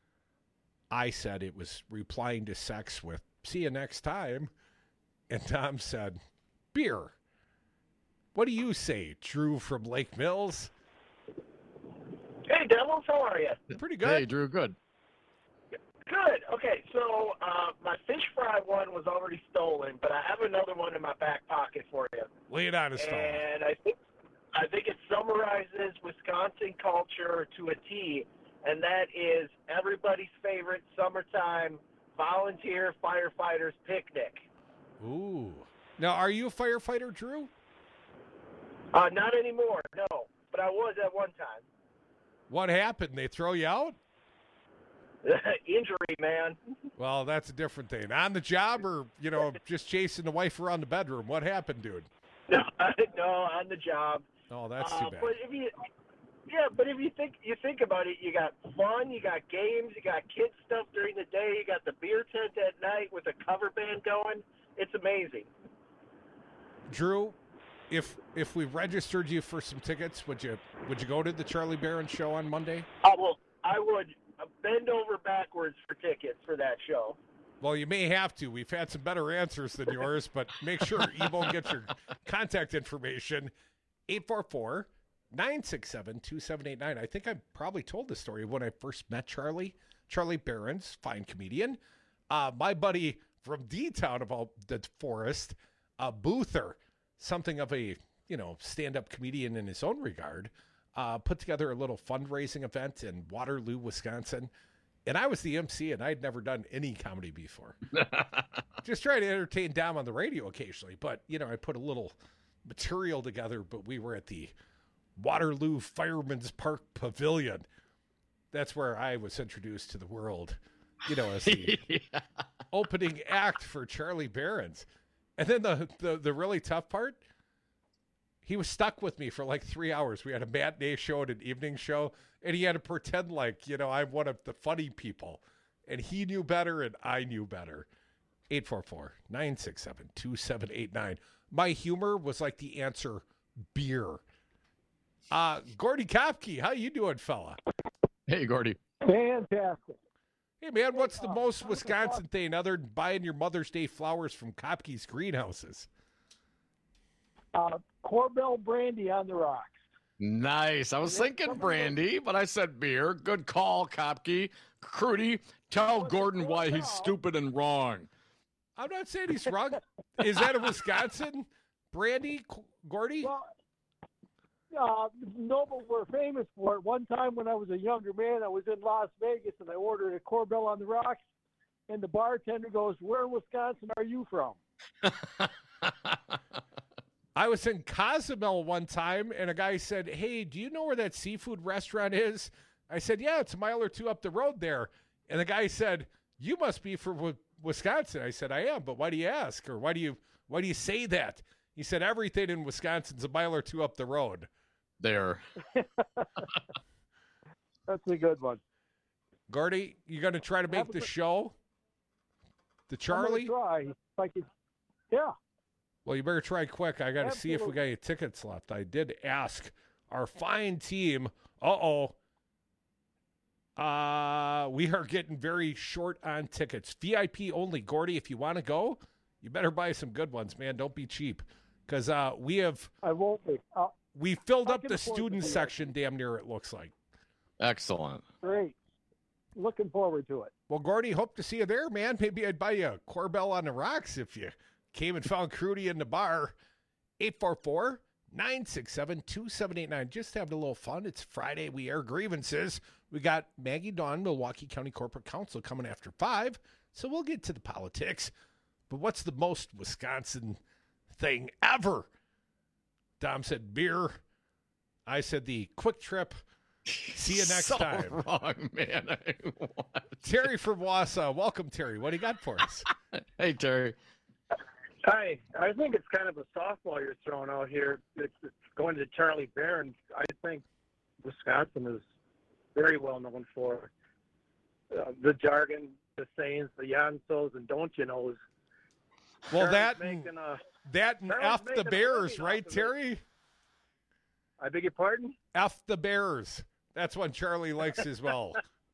I said it was replying to sex with, see you next time. And Tom said, beer. What do you say, Drew from Lake Mills? Hey, Devils, how are you? Pretty good. Hey, Drew, good. Good. Okay, so uh, my fish fry one was already stolen, but I have another one in my back pocket for you. Lay it on us, fella. And I think I think it summarizes Wisconsin culture to a T, and that is everybody's favorite summertime volunteer firefighters picnic. Ooh. Now, are you a firefighter, Drew? Uh, not anymore, no, but I was at one time. What happened? They throw you out? Injury, man. Well, that's a different thing. On the job or, you know, just chasing the wife around the bedroom? What happened, dude? No, no, on the job. Oh, that's Uh, too bad. But if you, yeah, but if you think you think about it, you got fun, you got games, you got kids stuff during the day, you got the beer tent at night with a cover band going. It's amazing. Drew, if if we registered you for some tickets, would you would you go to the Charlie Barron show on Monday? I will. I would bend over backwards for tickets for that show. Well, you may have to. We've had some better answers than yours, but make sure Ebo gets your contact information. eight four four, nine six seven, two seven eight nine. I think I probably told this story when I first met Charlie. Charlie Barron's, fine comedian. Uh, my buddy from D-Town about the forest, uh, Boother, something of a, you know, stand-up comedian in his own regard, uh, put together a little fundraising event in Waterloo, Wisconsin. And I was the M C, and I'd never done any comedy before. Just trying to entertain Dom on the radio occasionally. But, you know, I put a little material together, but we were at the Waterloo Fireman's Park Pavilion. That's where I was introduced to the world, you know, as the Yeah. opening act for Charlie Barron's. And then the, the the really tough part, he was stuck with me for like three hours. We had a matinee show and an evening show, and he had to pretend like, you know, I'm one of the funny people. And he knew better, and I knew better. eight four four, nine six seven, two seven eight nine. My humor was like the answer, beer. Uh, Gordy Kopke, how you doing, fella? Hey, Gordy. Fantastic. Hey, man, what's the most Wisconsin thing other than buying your Mother's Day flowers from Kopke's greenhouses? Uh, Corbel brandy on the rocks. Nice. I was thinking brandy, but I said beer. Good call, Kopke. Crudy, tell Gordon why he's stupid and wrong. I'm not saying he's wrong. Is that a Wisconsin brandy, Gordy? Well, uh, know, but we're famous for it. One time when I was a younger man, I was in Las Vegas and I ordered a Corbel on the rocks, and the bartender goes, "Where in Wisconsin are you from?" I was in Cozumel one time, and a guy said, "Hey, do you know where that seafood restaurant is?" I said, "Yeah, it's a mile or two up the road there." And the guy said, "You must be from Wisconsin." I said, "I am, but why do you ask? Or why do you why do you say that?" He said, "Everything in Wisconsin's a mile or two up the road." There. That's a good one. Gordy, you going to try to make the show? The Charlie? I'm gonna try. If I could, yeah. Well, you better try quick. I got to see if we got any tickets left. I did ask our fine team. Uh-oh. Uh, we are getting very short on tickets. V I P only. Gordy, if you want to go, you better buy some good ones, man. Don't be cheap. Because uh, we have... I won't be. I'll, we filled I up the student section damn near, it looks like. Excellent. Great. Looking forward to it. Well, Gordy, hope to see you there, man. Maybe I'd buy you a Corbel on the rocks if you came and found Crudy in the bar. eight four four, nine six seven, two seven eight nine. Just having a little fun. It's Friday. We air grievances. We got Maggie Dawn, Milwaukee County Corporate Counsel, coming after five. So we'll get to the politics. But what's the most Wisconsin thing ever? Dom said beer. I said the Quick Trip. See you next so time. Wrong, man. I Terry from Wausau. Welcome, Terry. What do you got for us? Hey, Terry. Hi. I think it's kind of a softball you're throwing out here. It's, it's going to Charlie Barron. I think Wisconsin is very well known for uh, the jargon, the sayings, the yansos, and don't you knows. Well, Charlie's that making a, that and Charlie's F the making a Bears, living right, off of it. Terry? I beg your pardon? F the Bears. That's one Charlie likes as well.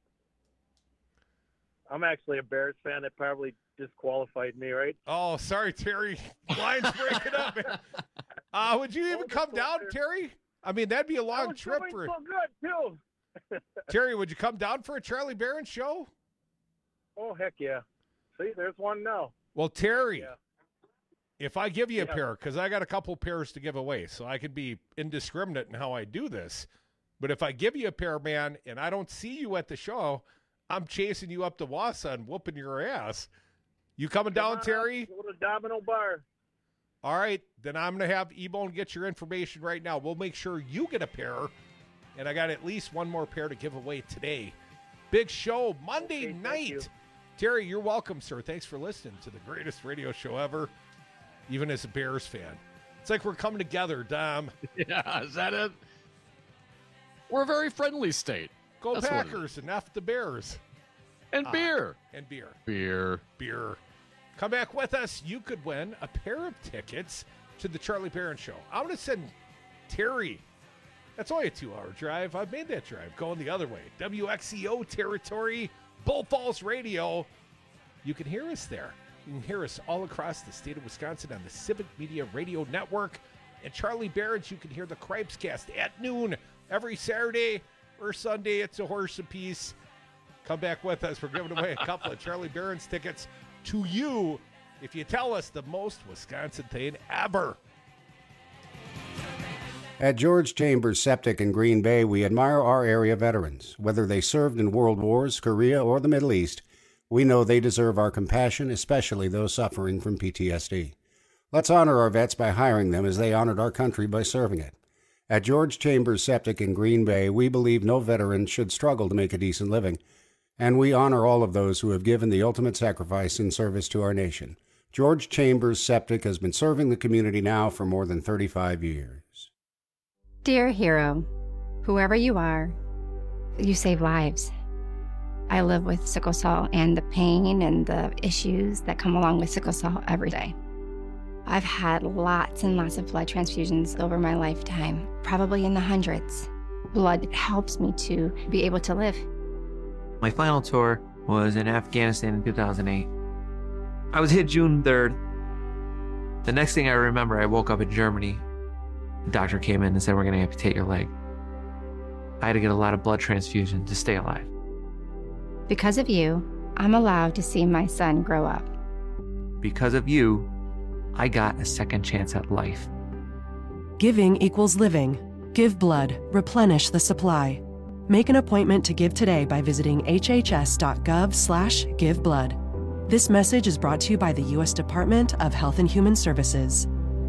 I'm actually a Bears fan. That probably disqualified me, right? Oh, sorry, Terry. Line's breaking up, man. Uh, would you even come down, Terry? I mean, that'd be a long was trip doing for so good, too. Terry. Would you come down for a Charlie Barron show? Oh, heck yeah. See, there's one now. Well, Terry, Yeah. if I give you a Yeah. pair, because I got a couple pairs to give away, so I could be indiscriminate in how I do this. But if I give you a pair, man, and I don't see you at the show, I'm chasing you up to Wausau and whooping your ass. You coming Come down, on Terry? up, Go to Domino Bar. All right, then I'm going to have E-Bone get your information right now. We'll make sure you get a pair, and I got at least one more pair to give away today. Big show, Monday Okay, thank night. you. Terry, you're welcome, sir. Thanks for listening to the greatest radio show ever, even as a Bears fan. It's like we're coming together, Dom. Yeah, is that it? We're a very friendly state. Go That's what it Packers and F the Bears. And Ah, beer. And beer. Beer. Beer. Come back with us. You could win a pair of tickets to the Charlie Barron Show. I'm going to send Terry. That's only a two-hour drive. I've made that drive going the other way. W X E O territory, Bull Falls Radio. You can hear us there. You can hear us all across the state of Wisconsin on the Civic Media Radio Network. And Charlie Barron's, you can hear the Cripes Cast at noon every Saturday or Sunday. It's a horse apiece. Come back with us. We're giving away a couple of Charlie Barron's tickets to you if you tell us the most Wisconsin thing ever. At George Chambers Septic in Green Bay, we admire our area veterans. Whether they served in World Wars, Korea, or the Middle East, we know they deserve our compassion, especially those suffering from P T S D. Let's honor our vets by hiring them as they honored our country by serving it. At George Chambers Septic in Green Bay, we believe no veteran should struggle to make a decent living, and we honor all of those who have given the ultimate sacrifice in service to our nation. George Chambers Septic has been serving the community now for more than thirty-five years. Dear hero, whoever you are, you save lives. I live with sickle cell and the pain and the issues that come along with sickle cell every day. I've had lots and lots of blood transfusions over my lifetime, probably in the hundreds. Blood helps me to be able to live. My final tour was in Afghanistan in two thousand eight. I was hit June third. The next thing I remember, I woke up in Germany. The doctor came in and said, "We're going to amputate your leg." I had to get a lot of blood transfusion to stay alive. Because of you, I'm allowed to see my son grow up. Because of you, I got a second chance at life. Giving equals living. Give blood. Replenish the supply. Make an appointment to give today by visiting hhs.gov slash give blood. This message is brought to you by the U S Department of Health and Human Services.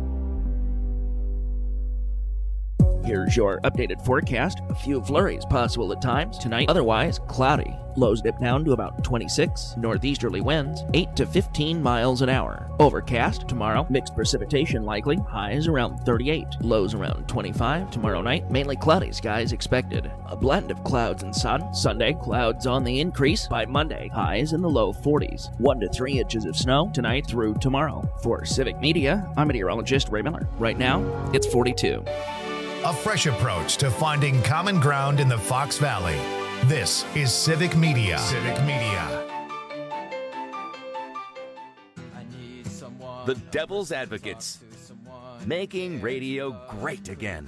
Here's your updated forecast. A few flurries possible at times. Tonight, otherwise cloudy. Lows dip down to about twenty-six. Northeasterly winds, eight to fifteen miles an hour. Overcast tomorrow. Mixed precipitation likely. Highs around thirty-eight. Lows around twenty-five. Tomorrow night, mainly cloudy skies expected. A blend of clouds and sun. Sunday, clouds on the increase. By Monday, highs in the low forties. One to three inches of snow tonight through tomorrow. For Civic Media, I'm meteorologist Ray Miller. Right now, it's forty-two. A fresh approach to finding common ground in the Fox Valley. This is Civic Media. Civic Media. The Devil's Advocates, making radio great again.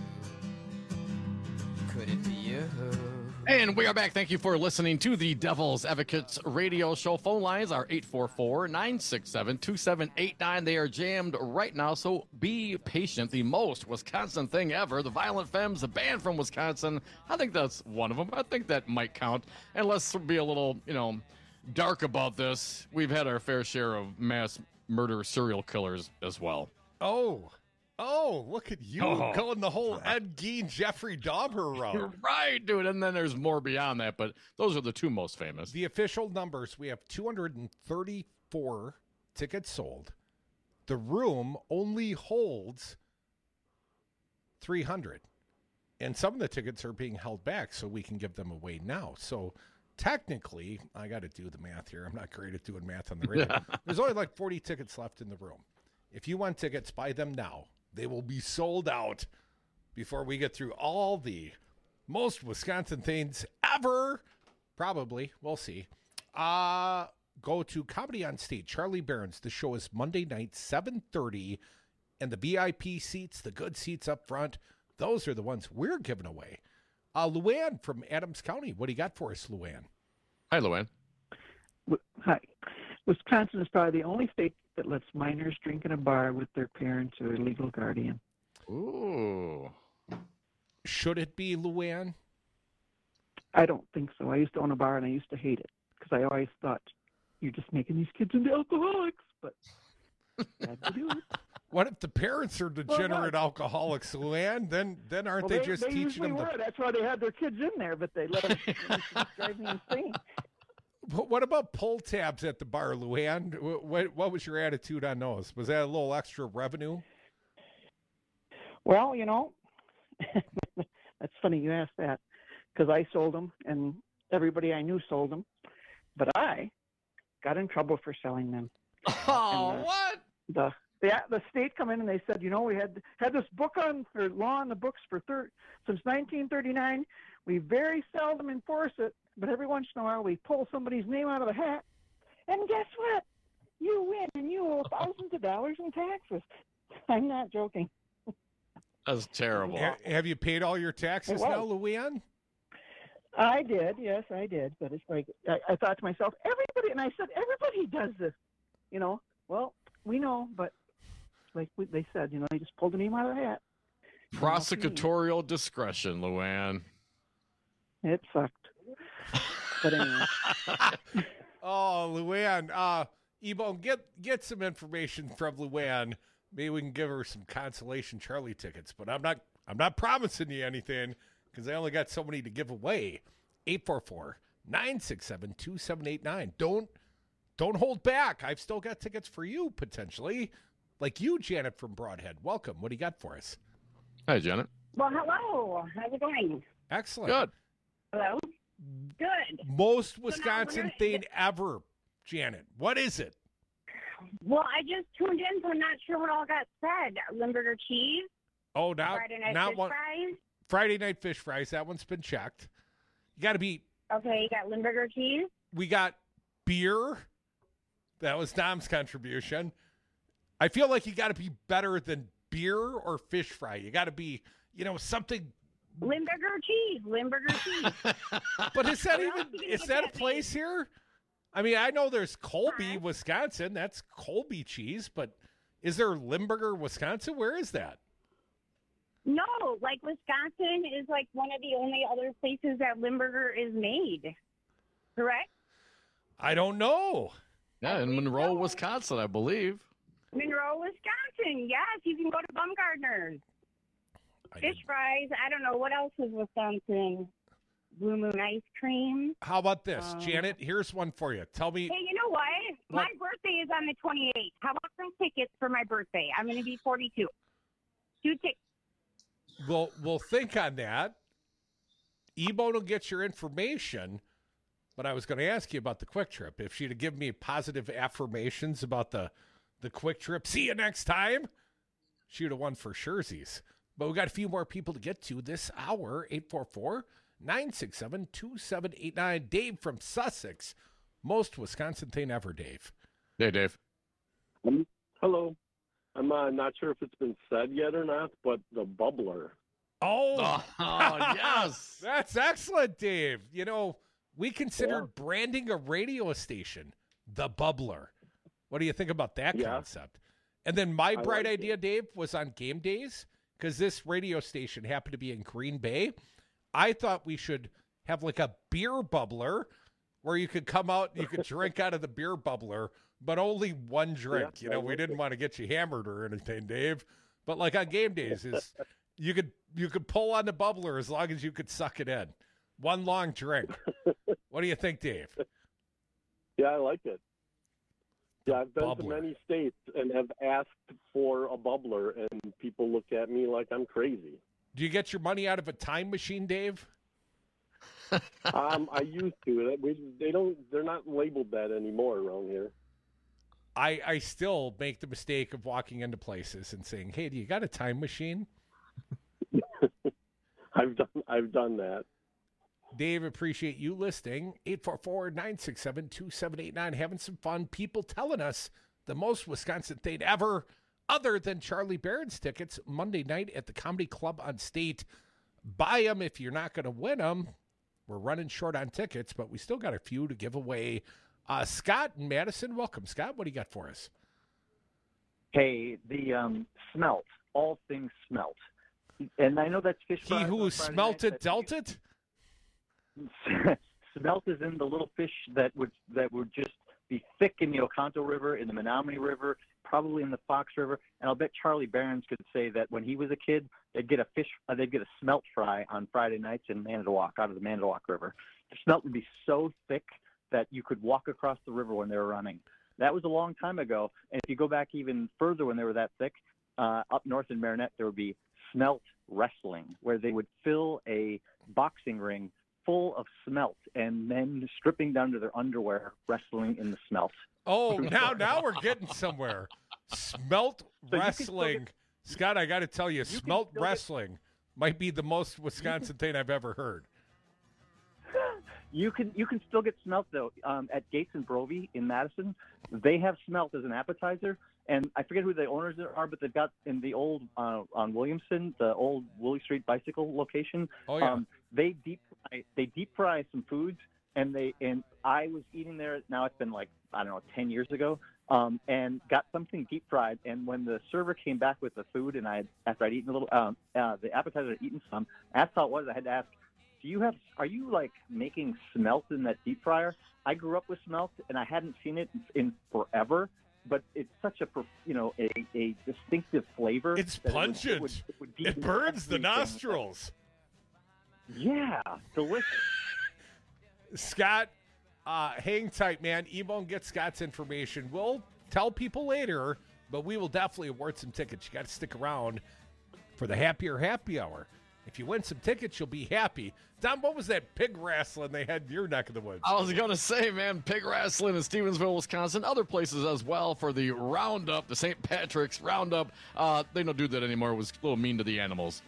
Could it be you? And we are back. Thank you for listening to the Devil's Advocates radio show. Phone lines are eight four four, nine six seven, two seven eight nine. They are jammed right now, so be patient. The most Wisconsin thing ever, the Violent Femmes, the band from Wisconsin. I think that's one of them. I think that might count. And let's be a little, you know, dark about this. We've had our fair share of mass murder serial killers as well. Oh. Oh, look at you Oh. going the whole Ed Gein, Jeffrey Dahmer route. Right, dude. And then there's more beyond that, but those are the two most famous. The official numbers, we have two hundred thirty-four tickets sold. The room only holds three hundred. And some of the tickets are being held back so we can give them away now. So technically, I got to do the math here. I'm not great at doing math on the radio. There's only like forty tickets left in the room. If you want tickets, buy them now. They will be sold out before we get through all the most Wisconsin things ever. Probably. We'll see. Uh, go to Comedy on Stage. Charlie Barron's. The show is Monday night, seven thirty. And the V I P seats, the good seats up front, those are the ones we're giving away. Uh, Luann from Adams County. What do you got for us, Luann? Hi, Luann. Hi. Wisconsin is probably the only state that lets minors drink in a bar with their parents or legal guardian. Ooh. Should it be, Luann? I don't think so. I used to own a bar and I used to hate it because I always thought you're just making these kids into alcoholics, but I had to do it. What if the parents are degenerate Well, alcoholics, Luann? Then then aren't Well, they, they just they teaching usually them were. to... That's why they had their kids in there, but they let them drive me insane. What what about pull tabs at the bar, Luann? What, what, what was your attitude on those? Was that a little extra revenue? Well, you know, that's funny you asked that because I sold them and everybody I knew sold them, but I got in trouble for selling them. Oh, And, uh, what? The the the state come in and they said, you know, we had had this book on for law in the books for thir- since nineteen thirty-nine. We very seldom enforce it, but every once in a while we pull somebody's name out of the hat, and guess what? You win, and you owe thousands of dollars in taxes. I'm not joking. That's terrible. Ha- have you paid all your taxes It was. now, Luann? I did, yes, I did. But it's like I, I thought to myself, everybody, and I said, everybody does this, you know. Well, we know, but like we, they said, you know, they just pulled the name out of the hat. Prosecutorial discretion, Luann. It sucked. But anyway. Oh, Luann. Uh, Ebone, get get some information from Luann. Maybe we can give her some consolation Charlie tickets. But I'm not I'm not promising you anything because I only got so many to give away. eight four four, nine six seven, two seven eight nine. Don't don't hold back. I've still got tickets for you potentially. Like you, Janet from Broadhead. Welcome. What do you got for us? Hi, Janet. Well, hello. How's it going? Excellent. Good. Hello. Good. Most So now Wisconsin we're- thing ever, Janet. What is it? Well, I just tuned in, so I'm not sure what all got said. Limburger cheese, Oh, now Friday night not fish one. fries. Friday night fish fries. That one's been checked. You got to be. Okay, you got Limburger cheese. We got beer. That was Dom's contribution. I feel like you got to be better than beer or fish fry. You got to be, you know, something. Limburger cheese. Limburger cheese. But is that Where even? else you gonna Is get that a that place here? I mean, I know there's Colby, Wisconsin. That's Colby cheese. But is there Limburger, Wisconsin? Where is that? No, like Wisconsin is like one of the only other places that Limburger is made. Correct? I don't know. Yeah, in Monroe, Wisconsin, I believe. Monroe, Wisconsin. Yes, you can go to Bumgardner's. Fish fries. I don't know. What else is Wisconsin? Blue Moon ice cream. How about this, Um, Janet? Here's one for you. Tell me. Hey, you know what? What? My birthday is on the twenty-eighth. How about some tickets for my birthday? I'm going to be forty-two. Two tickets. We'll, we'll think on that. E-Bone will get your information, but I was going to ask you about the Quick Trip. If she'd have given me positive affirmations about the, the Quick Trip, see you next time, she would have won for surezies. But we got a few more people to get to this hour. eight four four, nine six seven, two seven eight nine. Dave from Sussex. Most Wisconsin thing ever, Dave. Hey, Dave. Um, hello. I'm uh, not sure if it's been said yet or not, but the bubbler. Oh, oh yes. That's excellent, Dave. You know, we considered yeah. branding a radio station the bubbler. What do you think about that yeah. concept? And then my I bright like idea, it. Dave, was on game days, because this radio station happened to be in Green Bay. I thought we should have like a beer bubbler where you could come out and you could drink out of the beer bubbler, but only one drink. Yeah, you know, we didn't want to get you hammered or anything, Dave. But like on game days, is you could you could pull on the bubbler as long as you could suck it in. One long drink. What do you think, Dave? Yeah, I like it. Yeah, I've been bubbler. to many states and have asked for a bubbler, and people look at me like I'm crazy. Do you get your money out of a time machine, Dave? um, I used to. They don't. They're not labeled that anymore around here. I, I still make the mistake of walking into places and saying, "Hey, do you got a time machine?" I've done I've done that. Dave, appreciate you listening. eight four four, nine six seven, two seven eight nine. Having some fun. People telling us the most Wisconsin thing ever, other than Charlie Barron's tickets, Monday night at the Comedy Club on State. Buy them if you're not going to win them. We're running short on tickets, but we still got a few to give away. Uh, Scott in Madison, welcome. Scott, what do you got for us? Hey, the um, smelt, all things smelt. And I know that's fish He who smelt it, dealt it? Smelt is in the little fish that would that would just be thick in the Oconto River, in the Menominee River, probably in the Fox River. And I'll bet Charlie Barron's could say that when he was a kid, they'd get a fish, uh, they'd get a smelt fry on Friday nights in Manitowoc, out of the Manitowoc River. The smelt would be so thick that you could walk across the river when they were running. That was a long time ago. And if you go back even further when they were that thick, uh, up north in Marinette, there would be smelt wrestling, where they would fill a boxing ring full of smelt and men stripping down to their underwear wrestling in the smelt. Oh, now now we're getting somewhere. Smelt So you can wrestling. get- Scott, I got to tell you, can smelt still get- wrestling might be the most Wisconsin thing I've ever heard. You can you can still get smelt though um, at Gates and Brovey in Madison. They have smelt as an appetizer, and I forget who the owners are, but they've got in the old uh, on Williamson, the old Woolley Street bicycle location. Oh, yeah. um, they deep fry, they deep fry some foods, and they and I was eating there. Now it's been like I don't know ten years ago, um, and got something deep fried. And when the server came back with the food, and I after I'd eaten a little, um, uh, the appetizer I'd eaten some. That's how it was. I had to ask. Do you have? Are you like making smelt in that deep fryer? I grew up with smelt, and I hadn't seen it in forever. But it's such a, you know, a, a distinctive flavor. It's that it would- pungent. It, would, it, would be It in burns the everything. nostrils. Yeah, delicious. Scott, uh, hang tight, man. E-Bone get Scott's information. We'll tell people later, but we will definitely award some tickets. You got to stick around for the Happier Happy Hour. If you win some tickets, you'll be happy. Tom, what was that pig wrestling they had in your neck of the woods? I was going to say, man, pig wrestling in Stevensville, Wisconsin, other places as well for the Roundup, the Saint Patrick's Roundup. Uh, they don't do that anymore. It was a little mean to the animals.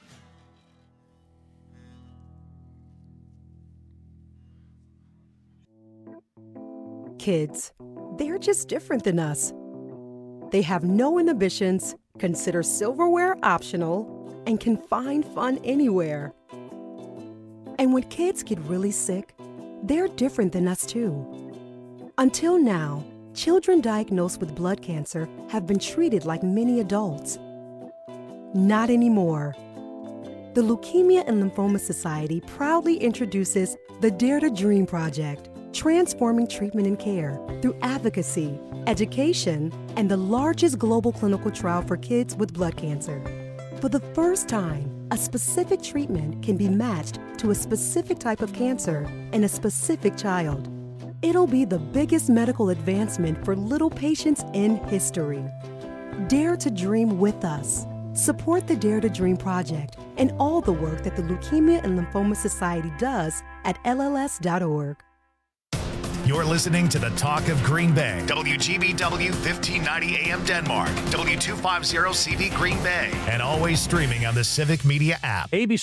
Kids, they're just different than us. They have no inhibitions, consider silverware optional, and can find fun anywhere. And when kids get really sick, they're different than us too. Until now, children diagnosed with blood cancer have been treated like many adults. Not anymore. the Leukemia and Lymphoma Society proudly introduces the Dare to Dream Project, transforming treatment and care through advocacy, education, and the largest global clinical trial for kids with blood cancer. For the first time, a specific treatment can be matched to a specific type of cancer in a specific child. It'll be the biggest medical advancement for little patients in history. Dare to dream with us. Support the Dare to Dream Project and all the work that the Leukemia and Lymphoma Society does at L L S dot org. You're listening to the Talk of Green Bay. W G B W fifteen ninety A M Denmark. W two fifty C V Green Bay. And always streaming on the Civic Media app. A B C